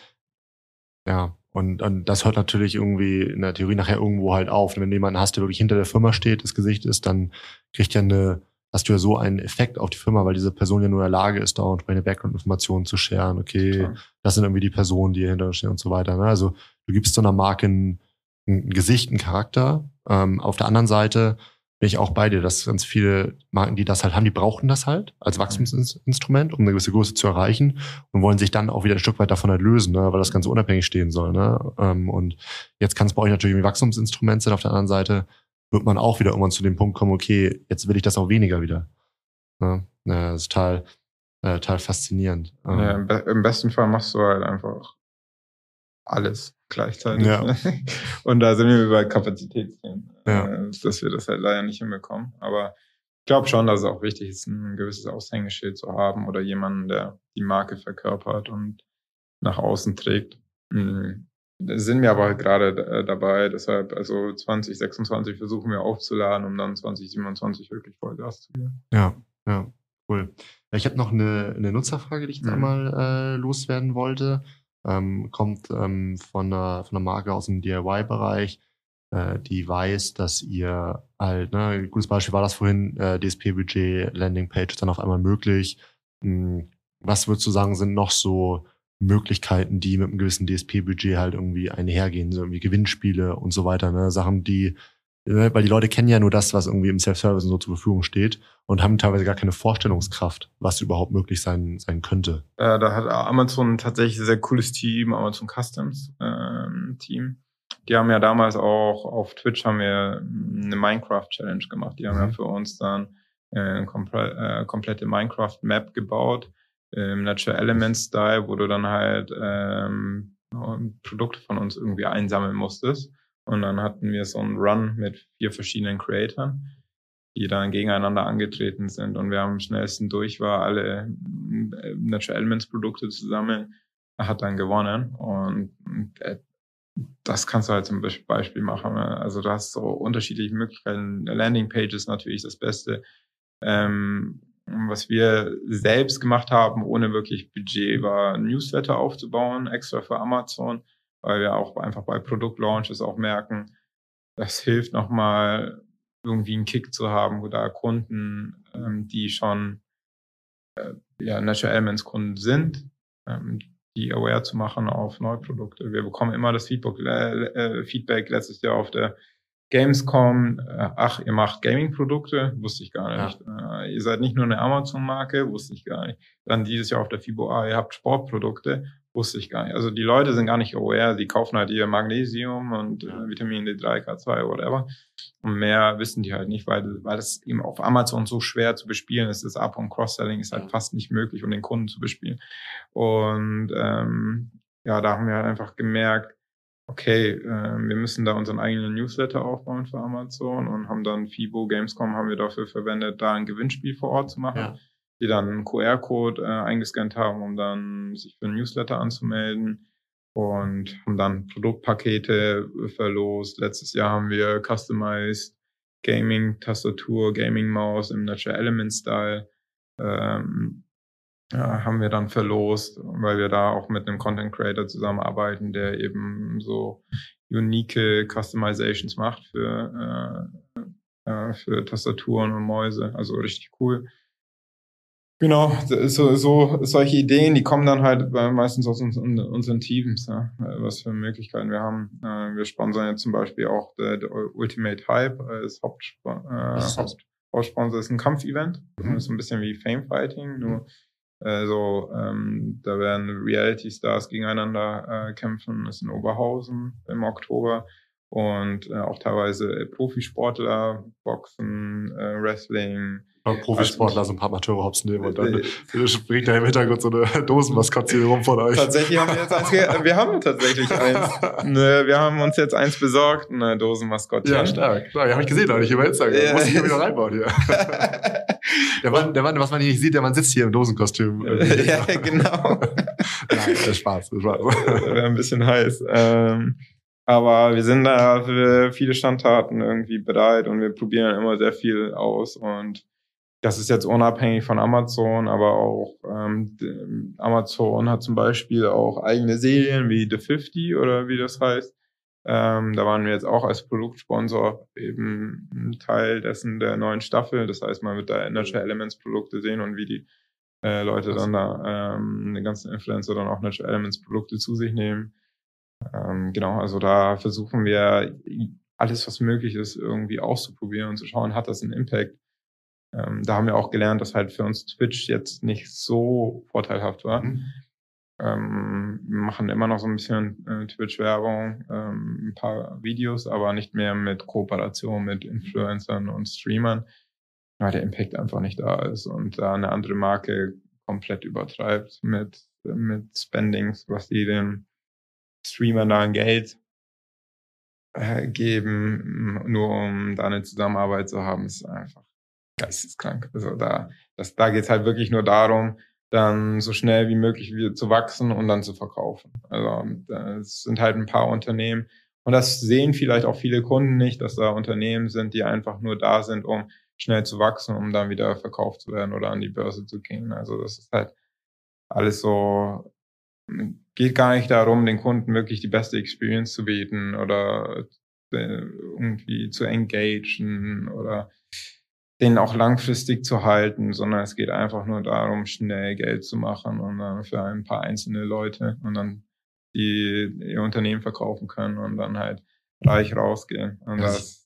ja, und, und das hört natürlich irgendwie in der Theorie nachher irgendwo halt auf. Wenn du jemanden hast, der wirklich hinter der Firma steht, das Gesicht ist, dann kriegt ja eine, hast du ja so einen Effekt auf die Firma, weil diese Person ja nur in der Lage ist, da entsprechende Background-Informationen zu sharen. Okay, Klar. Das sind irgendwie die Personen, die hier hinter stehen und so weiter. Ne? Also du gibst so einer Marke ein, ein Gesicht, einen Charakter. Ähm, auf der anderen Seite bin ich auch bei dir, dass ganz viele Marken, die das halt haben, die brauchen das halt als Wachstumsinstrument, um eine gewisse Größe zu erreichen und wollen sich dann auch wieder ein Stück weit davon halt lösen, ne, weil das Ganze unabhängig stehen soll. Ne? Und jetzt kann es bei euch natürlich ein Wachstumsinstrument sein. Auf der anderen Seite wird man auch wieder irgendwann zu dem Punkt kommen, okay, jetzt will ich das auch weniger wieder. Ne? Ja, das ist total, äh, total faszinierend. Ja, im, be- im besten Fall machst du halt einfach alles gleichzeitig. Ja. Ne? Und da sind wir bei Kapazitätsthemen, ja. äh, dass wir das halt leider nicht hinbekommen. Aber ich glaube schon, dass es auch wichtig ist, ein gewisses Aushängeschild zu haben oder jemanden, der die Marke verkörpert und nach außen trägt. Mhm. Da sind wir aber gerade d- dabei, deshalb, also zwanzig sechsundzwanzig versuchen wir aufzuladen, um dann zwanzig siebenundzwanzig wirklich Vollgas zu geben. Ja, ja, cool. Ja, ich habe noch eine, eine Nutzerfrage, die ich jetzt Mhm. einmal äh, loswerden wollte. Ähm, kommt ähm, von, einer, von einer Marke aus dem D I Y-Bereich, äh, die weiß, dass ihr halt, ne, ein gutes Beispiel war das vorhin, äh, D S P-Budget, Landingpage ist dann auf einmal möglich. Hm, was würdest du sagen, sind noch so Möglichkeiten, die mit einem gewissen D S P-Budget halt irgendwie einhergehen, so irgendwie Gewinnspiele und so weiter, ne? Sachen, die, ne, weil die Leute kennen ja nur das, was irgendwie im Self-Service und so zur Verfügung steht und haben teilweise gar keine Vorstellungskraft, was überhaupt möglich sein, sein könnte. Äh, da hat Amazon tatsächlich ein sehr cooles Team, Amazon Customs ähm, Team. Die haben ja damals auch auf Twitch haben wir eine Minecraft-Challenge gemacht. Die haben Mhm. ja für uns dann äh, komple äh, komplette Minecraft-Map gebaut im Natural Elements-Style, wo du dann halt ähm, Produkte von uns irgendwie einsammeln musstest. Und dann hatten wir so einen Run mit vier verschiedenen Creatoren, die dann gegeneinander angetreten sind. Und wer am schnellsten durch war, alle äh, Natural Elements Produkte zu sammeln, hat dann gewonnen. Und äh, das kannst du halt zum Beispiel machen. Ne? Also du hast so unterschiedliche Möglichkeiten. Landingpage ist natürlich das Beste. Ähm, was wir selbst gemacht haben, ohne wirklich Budget, war ein Newsletter aufzubauen, extra für Amazon, weil wir auch einfach bei Produktlaunches auch merken, das hilft nochmal irgendwie einen Kick zu haben, wo da Kunden, ähm, die schon äh, ja, Natural Elements Kunden sind, ähm, die aware zu machen auf neue Produkte. Wir bekommen immer das Feedback, äh, Feedback letztes Jahr auf der Gamescom, äh, ach, ihr macht Gaming-Produkte, wusste ich gar nicht. Ja. Äh, ihr seid nicht nur eine Amazon-Marke, wusste ich gar nicht. Dann dieses Jahr auf der FIBO, ah, ihr habt Sportprodukte, wusste ich gar nicht. Also die Leute sind gar nicht aware, die kaufen halt ihr Magnesium und äh, Vitamin D drei, K zwei, whatever. Und mehr wissen die halt nicht, weil, weil das eben auf Amazon so schwer zu bespielen ist. Das Up- und Cross-Selling ist halt fast nicht möglich, um den Kunden zu bespielen. Und ähm, ja, da haben wir halt einfach gemerkt, okay, äh, wir müssen da unseren eigenen Newsletter aufbauen für Amazon und haben dann FIBO, Gamescom haben wir dafür verwendet, da ein Gewinnspiel vor Ort zu machen, ja. Die dann einen Q R-Code äh, eingescannt haben, um dann sich für ein Newsletter anzumelden und haben dann Produktpakete verlost. Letztes Jahr haben wir Customized Gaming-Tastatur, Gaming-Maus im Natural Element-Style ähm, ja, haben wir dann verlost, weil wir da auch mit einem Content Creator zusammenarbeiten, der eben so unique Customizations macht für, äh, äh, für Tastaturen und Mäuse. Also richtig cool. Genau, so, so solche Ideen, die kommen dann halt meistens aus uns, unseren Teams, ja, was für Möglichkeiten wir haben. Wir sponsern jetzt zum Beispiel auch der, der Ultimate Hype als Hauptsponsor. Äh, Hauptsponsor ist ein Kampfevent, mhm. Das ist ein bisschen wie Fame Fighting, nur also ähm, da werden Reality Stars gegeneinander äh, kämpfen. Das ist in Oberhausen im Oktober. und äh, auch teilweise Profisportler, Boxen, äh, Wrestling. Profisportler, also, so ein paar Amateure hops nehmen und dann springt da im Hintergrund so eine Dosenmaskottchen rum von euch. Tatsächlich haben wir jetzt eins, ge- wir haben tatsächlich eins. Ne, wir haben uns jetzt eins besorgt, eine Dosenmaskottchen. Ja, stark. Ja, habe ich gesehen, neulich über Instagram. Ja. Muss ich hier wieder reinbauen hier. Der Mann, der Mann, was man hier nicht sieht, der Mann sitzt hier im Dosenkostüm. Ja, genau. Nein, das ist Spaß, das ist Spaß. Wäre ein bisschen heiß. Ähm, aber wir sind da für viele Standtaten irgendwie bereit und wir probieren immer sehr viel aus und das ist jetzt unabhängig von Amazon, aber auch ähm, Amazon hat zum Beispiel auch eigene Serien wie The fünfzig oder wie das heißt. Ähm, da waren wir jetzt auch als Produktsponsor eben ein Teil dessen der neuen Staffel. Das heißt, man wird da Natural Elements Produkte sehen und wie die äh, Leute dann da, ähm, die ganzen Influencer dann auch Natural Elements Produkte zu sich nehmen. Ähm, genau, also da versuchen wir alles, was möglich ist, irgendwie auszuprobieren und zu schauen, hat das einen Impact. Ähm, da haben wir auch gelernt, dass halt für uns Twitch jetzt nicht so vorteilhaft war. Mhm. Ähm, wir machen immer noch so ein bisschen äh, Twitch-Werbung, ähm, ein paar Videos, aber nicht mehr mit Kooperation mit Influencern und Streamern, weil der Impact einfach nicht da ist und da eine andere Marke komplett übertreibt mit, mit Spendings, was die den Streamern da an Geld äh, geben, nur um da eine Zusammenarbeit zu haben, ist einfach geisteskrank. Also da, das, da geht's halt wirklich nur darum, dann so schnell wie möglich wieder zu wachsen und dann zu verkaufen. Also es sind halt ein paar Unternehmen und das sehen vielleicht auch viele Kunden nicht, dass da Unternehmen sind, die einfach nur da sind, um schnell zu wachsen, um dann wieder verkauft zu werden oder an die Börse zu gehen. Also das ist halt alles so, geht gar nicht darum, den Kunden wirklich die beste Experience zu bieten oder irgendwie zu engagen oder den auch langfristig zu halten, sondern es geht einfach nur darum, schnell Geld zu machen und dann für ein paar einzelne Leute und dann die ihr Unternehmen verkaufen können und dann halt reich rausgehen. Und das,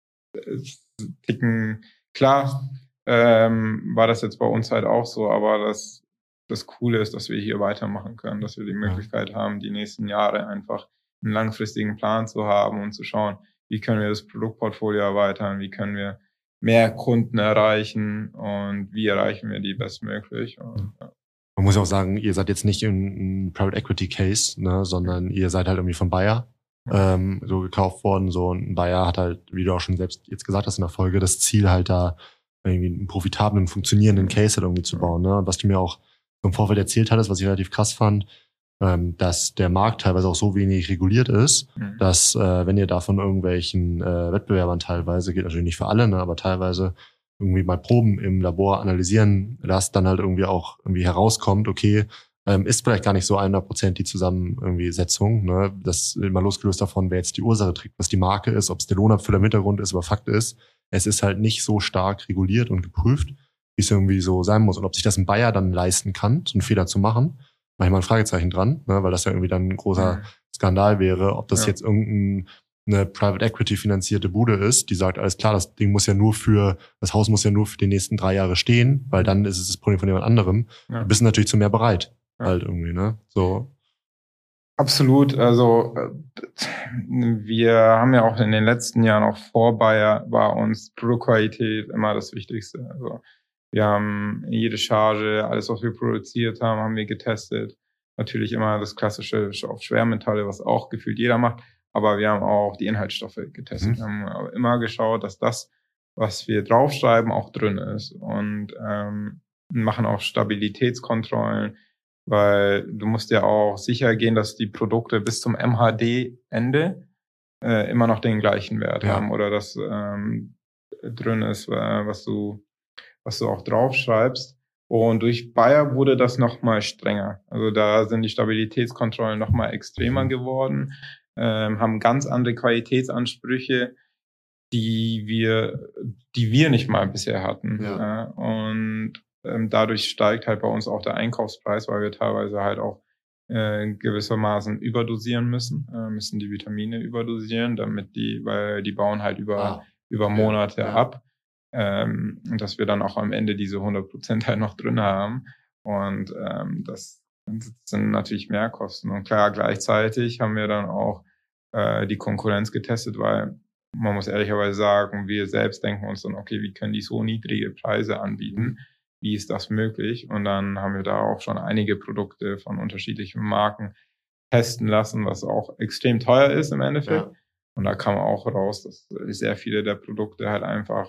das ticken, klar, ähm, war das jetzt bei uns halt auch so, aber das, das Coole ist, dass wir hier weitermachen können, dass wir die Möglichkeit ja. haben, die nächsten Jahre einfach einen langfristigen Plan zu haben und zu schauen, wie können wir das Produktportfolio erweitern, wie können wir mehr Kunden erreichen und wie erreichen wir die bestmöglich. Und, ja. Man muss auch sagen, ihr seid jetzt nicht ein Private Equity Case, ne, sondern ihr seid halt irgendwie von Bayer ja. ähm, so gekauft worden. So ein Bayer hat halt, wie du auch schon selbst jetzt gesagt hast in der Folge, das Ziel halt da irgendwie einen profitablen, funktionierenden Case halt irgendwie zu bauen. Ne? Und was du mir auch im Vorfeld erzählt hattest, was ich relativ krass fand, ähm, dass der Markt teilweise auch so wenig reguliert ist, mhm. dass äh, wenn ihr da von irgendwelchen äh, Wettbewerbern teilweise, geht natürlich nicht für alle, ne, aber teilweise irgendwie mal Proben im Labor analysieren lasst, dann halt irgendwie auch irgendwie herauskommt, okay, ähm, ist vielleicht gar nicht so hundert Prozent die Zusammen irgendwie Setzung, ne, das mal losgelöst davon, wer jetzt die Ursache trägt, was die Marke ist, ob es der Lohnabfüller im Hintergrund ist, aber Fakt ist, es ist halt nicht so stark reguliert und geprüft, wie es irgendwie so sein muss und ob sich das ein Bayer dann leisten kann, so einen Fehler zu machen, mache ich mal ein Fragezeichen dran, ne, weil das ja irgendwie dann ein großer mhm. Skandal wäre, ob das ja. jetzt irgendeine Private Equity finanzierte Bude ist, die sagt, alles klar, das Ding muss ja nur für, das Haus muss ja nur für die nächsten drei Jahre stehen, weil dann ist es das Problem von jemand anderem. Ja. Du bist natürlich zu mehr bereit, ja. halt irgendwie, ne, so. Absolut, also wir haben ja auch in den letzten Jahren, auch vor Bayer, war uns Produktqualität immer das Wichtigste, also wir haben jede Charge, alles, was wir produziert haben, haben wir getestet. Natürlich immer das klassische auf Schwermetalle, was auch gefühlt jeder macht. Aber wir haben auch die Inhaltsstoffe getestet. Mhm. Wir haben aber immer geschaut, dass das, was wir draufschreiben, auch drin ist. Und ähm, machen auch Stabilitätskontrollen, weil du musst ja auch sicher gehen, dass die Produkte bis zum M H D-Ende äh, immer noch den gleichen Wert ja. haben. Oder dass ähm, drin ist, äh, was du was du auch draufschreibst. Und durch Bayer wurde das nochmal strenger. Also da sind die Stabilitätskontrollen nochmal extremer geworden, ähm, haben ganz andere Qualitätsansprüche, die wir, die wir nicht mal bisher hatten. Ja. Äh, und ähm, dadurch steigt halt bei uns auch der Einkaufspreis, weil wir teilweise halt auch äh, gewissermaßen überdosieren müssen, äh, müssen die Vitamine überdosieren, damit die, weil die bauen halt über, ah. über Monate ja. ab. Ähm, und dass wir dann auch am Ende diese hundert Prozent halt noch drin haben. Und ähm, das sind natürlich Mehrkosten. Und klar, gleichzeitig haben wir dann auch äh, die Konkurrenz getestet, weil man muss ehrlicherweise sagen, wir selbst denken uns dann, okay, wie können die so niedrige Preise anbieten? Wie ist das möglich? Und dann haben wir da auch schon einige Produkte von unterschiedlichen Marken testen lassen, was auch extrem teuer ist im Endeffekt. Ja. Und da kam auch raus, dass sehr viele der Produkte halt einfach,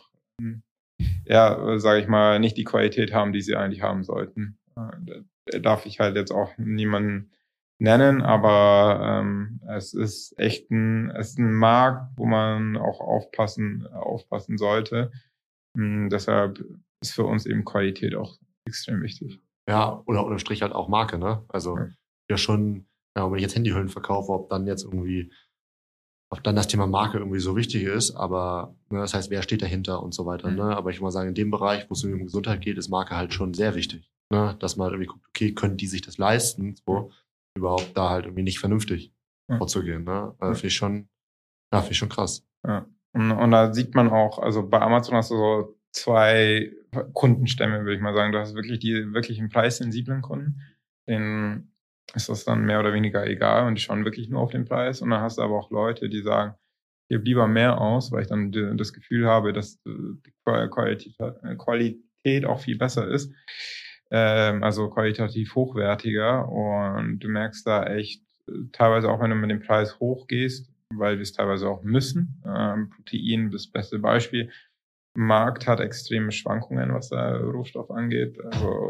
ja, sage ich mal, nicht die Qualität haben, die sie eigentlich haben sollten. Da darf ich halt jetzt auch niemanden nennen, aber ähm, es ist echt ein, es ist ein Markt, wo man auch aufpassen, aufpassen sollte. Und deshalb ist für uns eben Qualität auch extrem wichtig. Ja, oder unterm Strich halt auch Marke, ne? Also ja, ja schon, ja, wenn ich jetzt Handyhüllen verkaufe, ob dann jetzt irgendwie, ob dann das Thema Marke irgendwie so wichtig ist, aber ne, das heißt, wer steht dahinter und so weiter, mhm. ne? Aber ich würde mal sagen, in dem Bereich, wo es um Gesundheit geht, ist Marke halt schon sehr wichtig, ne? Dass man irgendwie guckt, okay, können die sich das leisten, so überhaupt da halt irgendwie nicht vernünftig ja. vorzugehen, ne? Also, finde ich schon, ja, finde ich schon krass. Ja. Und, und da sieht man auch, also bei Amazon hast du so zwei Kundenstämme, würde ich mal sagen. Du hast wirklich die wirklichen preissensiblen Kunden, denen ist das dann mehr oder weniger egal und die schauen wirklich nur auf den Preis. Und dann hast du aber auch Leute, die sagen, ich gebe lieber mehr aus, weil ich dann das Gefühl habe, dass die Qualität, Qualität auch viel besser ist. Also qualitativ hochwertiger, und du merkst da echt teilweise auch, wenn du mit dem Preis hochgehst, weil wir es teilweise auch müssen. Ähm, Protein, das beste Beispiel. Markt hat extreme Schwankungen, was der Rohstoff angeht. Also,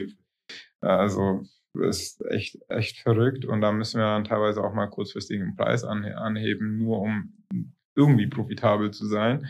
also ist echt echt verrückt, und da müssen wir dann teilweise auch mal kurzfristig den Preis anheben, nur um irgendwie profitabel zu sein.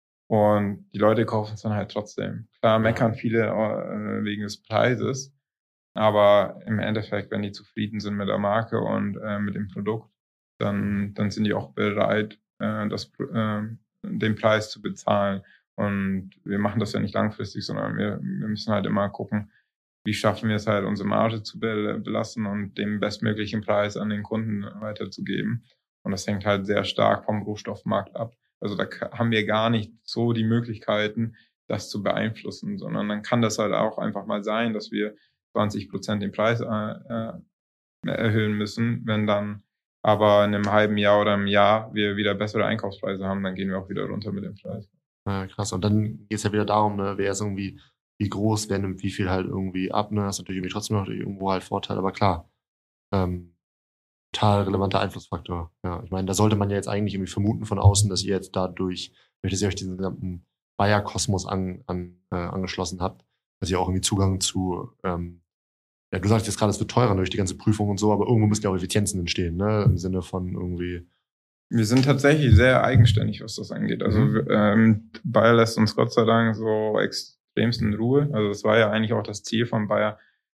Und die Leute kaufen es dann halt trotzdem. Klar meckern viele äh, wegen des Preises, aber im Endeffekt, wenn die zufrieden sind mit der Marke und äh, mit dem Produkt, dann dann sind die auch bereit, äh, das, äh, den Preis zu bezahlen. Und wir machen das ja nicht langfristig, sondern wir, wir müssen halt immer gucken, wie schaffen wir es halt, unsere Marge zu belassen und den bestmöglichen Preis an den Kunden weiterzugeben. Und das hängt halt sehr stark vom Rohstoffmarkt ab. Also da haben wir gar nicht so die Möglichkeiten, das zu beeinflussen, sondern dann kann das halt auch einfach mal sein, dass wir zwanzig Prozent den Preis äh, erhöhen müssen. Wenn dann aber in einem halben Jahr oder einem Jahr wir wieder bessere Einkaufspreise haben, dann gehen wir auch wieder runter mit dem Preis. Ja, krass. Und dann geht es ja wieder darum, ne, wer ist irgendwie, wie groß, wer nimmt wie viel halt irgendwie ab. Ne? Das ist natürlich irgendwie trotzdem noch irgendwo halt Vorteil, aber klar, ähm, total relevanter Einflussfaktor. Ja, ich meine, da sollte man ja jetzt eigentlich irgendwie vermuten von außen, dass ihr jetzt dadurch, dass ihr euch diesen gesamten Bayer-Kosmos an, an, äh, angeschlossen habt, dass ihr auch irgendwie Zugang zu, ähm, ja, du sagst jetzt gerade, es wird teurer durch die ganze Prüfung und so, aber irgendwo müssen ja auch Effizienzen entstehen, ne? Im Sinne von irgendwie. Wir sind tatsächlich sehr eigenständig, was das angeht. Also mhm. ähm, Bayer lässt uns Gott sei Dank so extremst in Ruhe. Also das war ja eigentlich auch das Ziel von Bayer,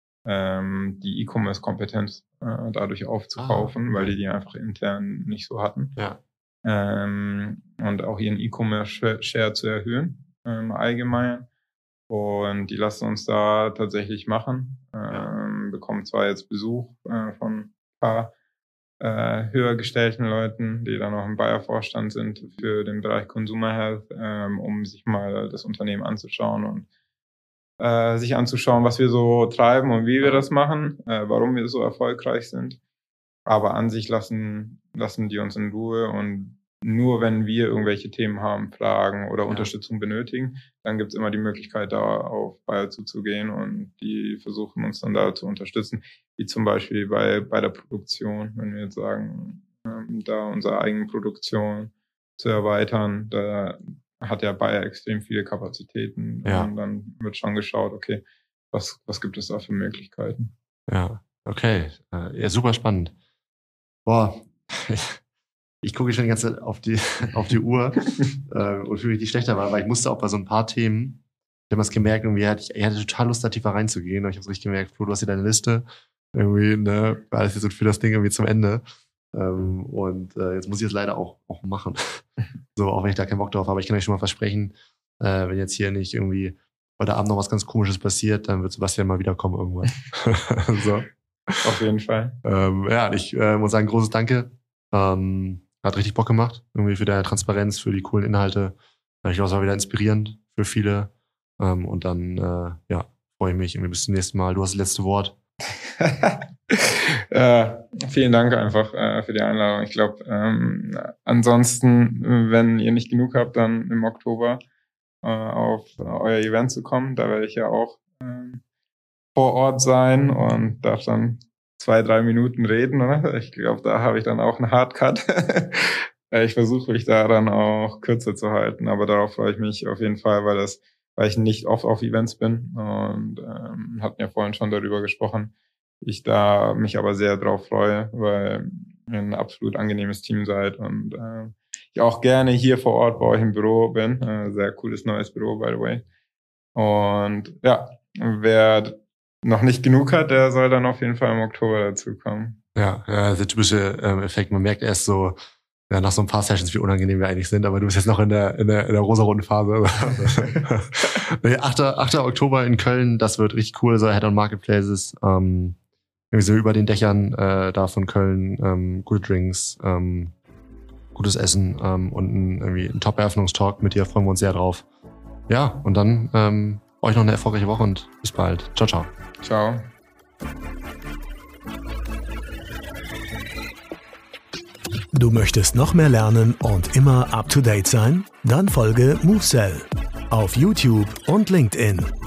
ähm, die E-Commerce-Kompetenz äh, dadurch aufzukaufen, ah, okay. weil die die einfach intern nicht so hatten. Ja. Ähm, und auch ihren E-Commerce-Share zu erhöhen, ähm, allgemein. Und die lassen uns da tatsächlich machen. Ähm, bekommen zwar jetzt Besuch äh, von ein paar äh, höher gestellten Leuten, die dann auch im Bayer-Vorstand sind für den Bereich Consumer Health, ähm, um sich mal das Unternehmen anzuschauen und äh, sich anzuschauen, was wir so treiben und wie wir das machen, äh, warum wir so erfolgreich sind. Aber an sich lassen, lassen die uns in Ruhe, und nur wenn wir irgendwelche Themen haben, Fragen oder ja. Unterstützung benötigen, dann gibt es immer die Möglichkeit, da auf Bayer zuzugehen, und die versuchen uns dann da zu unterstützen, wie zum Beispiel bei bei der Produktion, wenn wir jetzt sagen, ähm, da unsere eigene Produktion zu erweitern, da hat ja Bayer extrem viele Kapazitäten, ja. und dann wird schon geschaut, okay, was was gibt es da für Möglichkeiten? Ja, okay, ja, super spannend. Boah, ich gucke schon die ganze Zeit auf die, auf die Uhr äh, und fühle mich nicht schlechter, weil ich musste auch bei so ein paar Themen, ich habe es gemerkt, irgendwie hatte ich, ich hatte total Lust, da tiefer reinzugehen, und ich habe so richtig gemerkt, Flo, du hast hier deine Liste, irgendwie, ne, alles jetzt für das Ding irgendwie zum Ende. Ähm, und äh, jetzt muss ich es leider auch, auch machen. So, auch wenn ich da keinen Bock drauf habe, aber ich kann euch schon mal versprechen, äh, wenn jetzt hier nicht irgendwie heute Abend noch was ganz Komisches passiert, dann wird Sebastian mal wiederkommen irgendwann. So. Auf jeden Fall. Ähm, ja, ich äh, muss sagen, großes Danke. Ähm, hat richtig Bock gemacht, irgendwie für deine Transparenz, für die coolen Inhalte. Ich glaube, es war wieder inspirierend für viele. Ähm, und dann, äh, ja, freue ich mich irgendwie bis zum nächsten Mal. Du hast das letzte Wort. äh, vielen Dank einfach äh, für die Einladung. Ich glaube, ähm, ansonsten, wenn ihr nicht genug habt, dann im Oktober äh, auf euer Event zu kommen. Da werde ich ja auch ähm, vor Ort sein und darf dann zwei, drei Minuten reden. Oder? Ich glaube, da habe ich dann auch einen Hardcut. Ich versuche mich da dann auch kürzer zu halten, aber darauf freue ich mich auf jeden Fall, weil das, weil ich nicht oft auf Events bin und ähm, hatten ja vorhin schon darüber gesprochen. Ich da mich aber sehr drauf freue, weil ihr ein absolut angenehmes Team seid und äh, ich auch gerne hier vor Ort bei euch im Büro bin. Äh, sehr cooles neues Büro, by the way. Und ja, wer noch nicht genug hat, der soll dann auf jeden Fall im Oktober dazukommen. Ja, ja, der typische ähm, Effekt. Man merkt erst so, ja, nach so ein paar Sessions, wie unangenehm wir eigentlich sind, aber du bist jetzt noch in der, in der, in der rosaroten Phase. achter Oktober in Köln, das wird richtig cool, so Head on Marketplaces, ähm, irgendwie so über den Dächern äh, da von Köln, ähm, gute Drinks, ähm, gutes Essen ähm, und ein, irgendwie ein Top-Eröffnungstalk mit dir, freuen wir uns sehr drauf. Ja, und dann ähm, euch noch eine erfolgreiche Woche und bis bald. Ciao, ciao. Ciao. Du möchtest noch mehr lernen und immer up to date sein? Dann folge MoveSell auf YouTube und LinkedIn.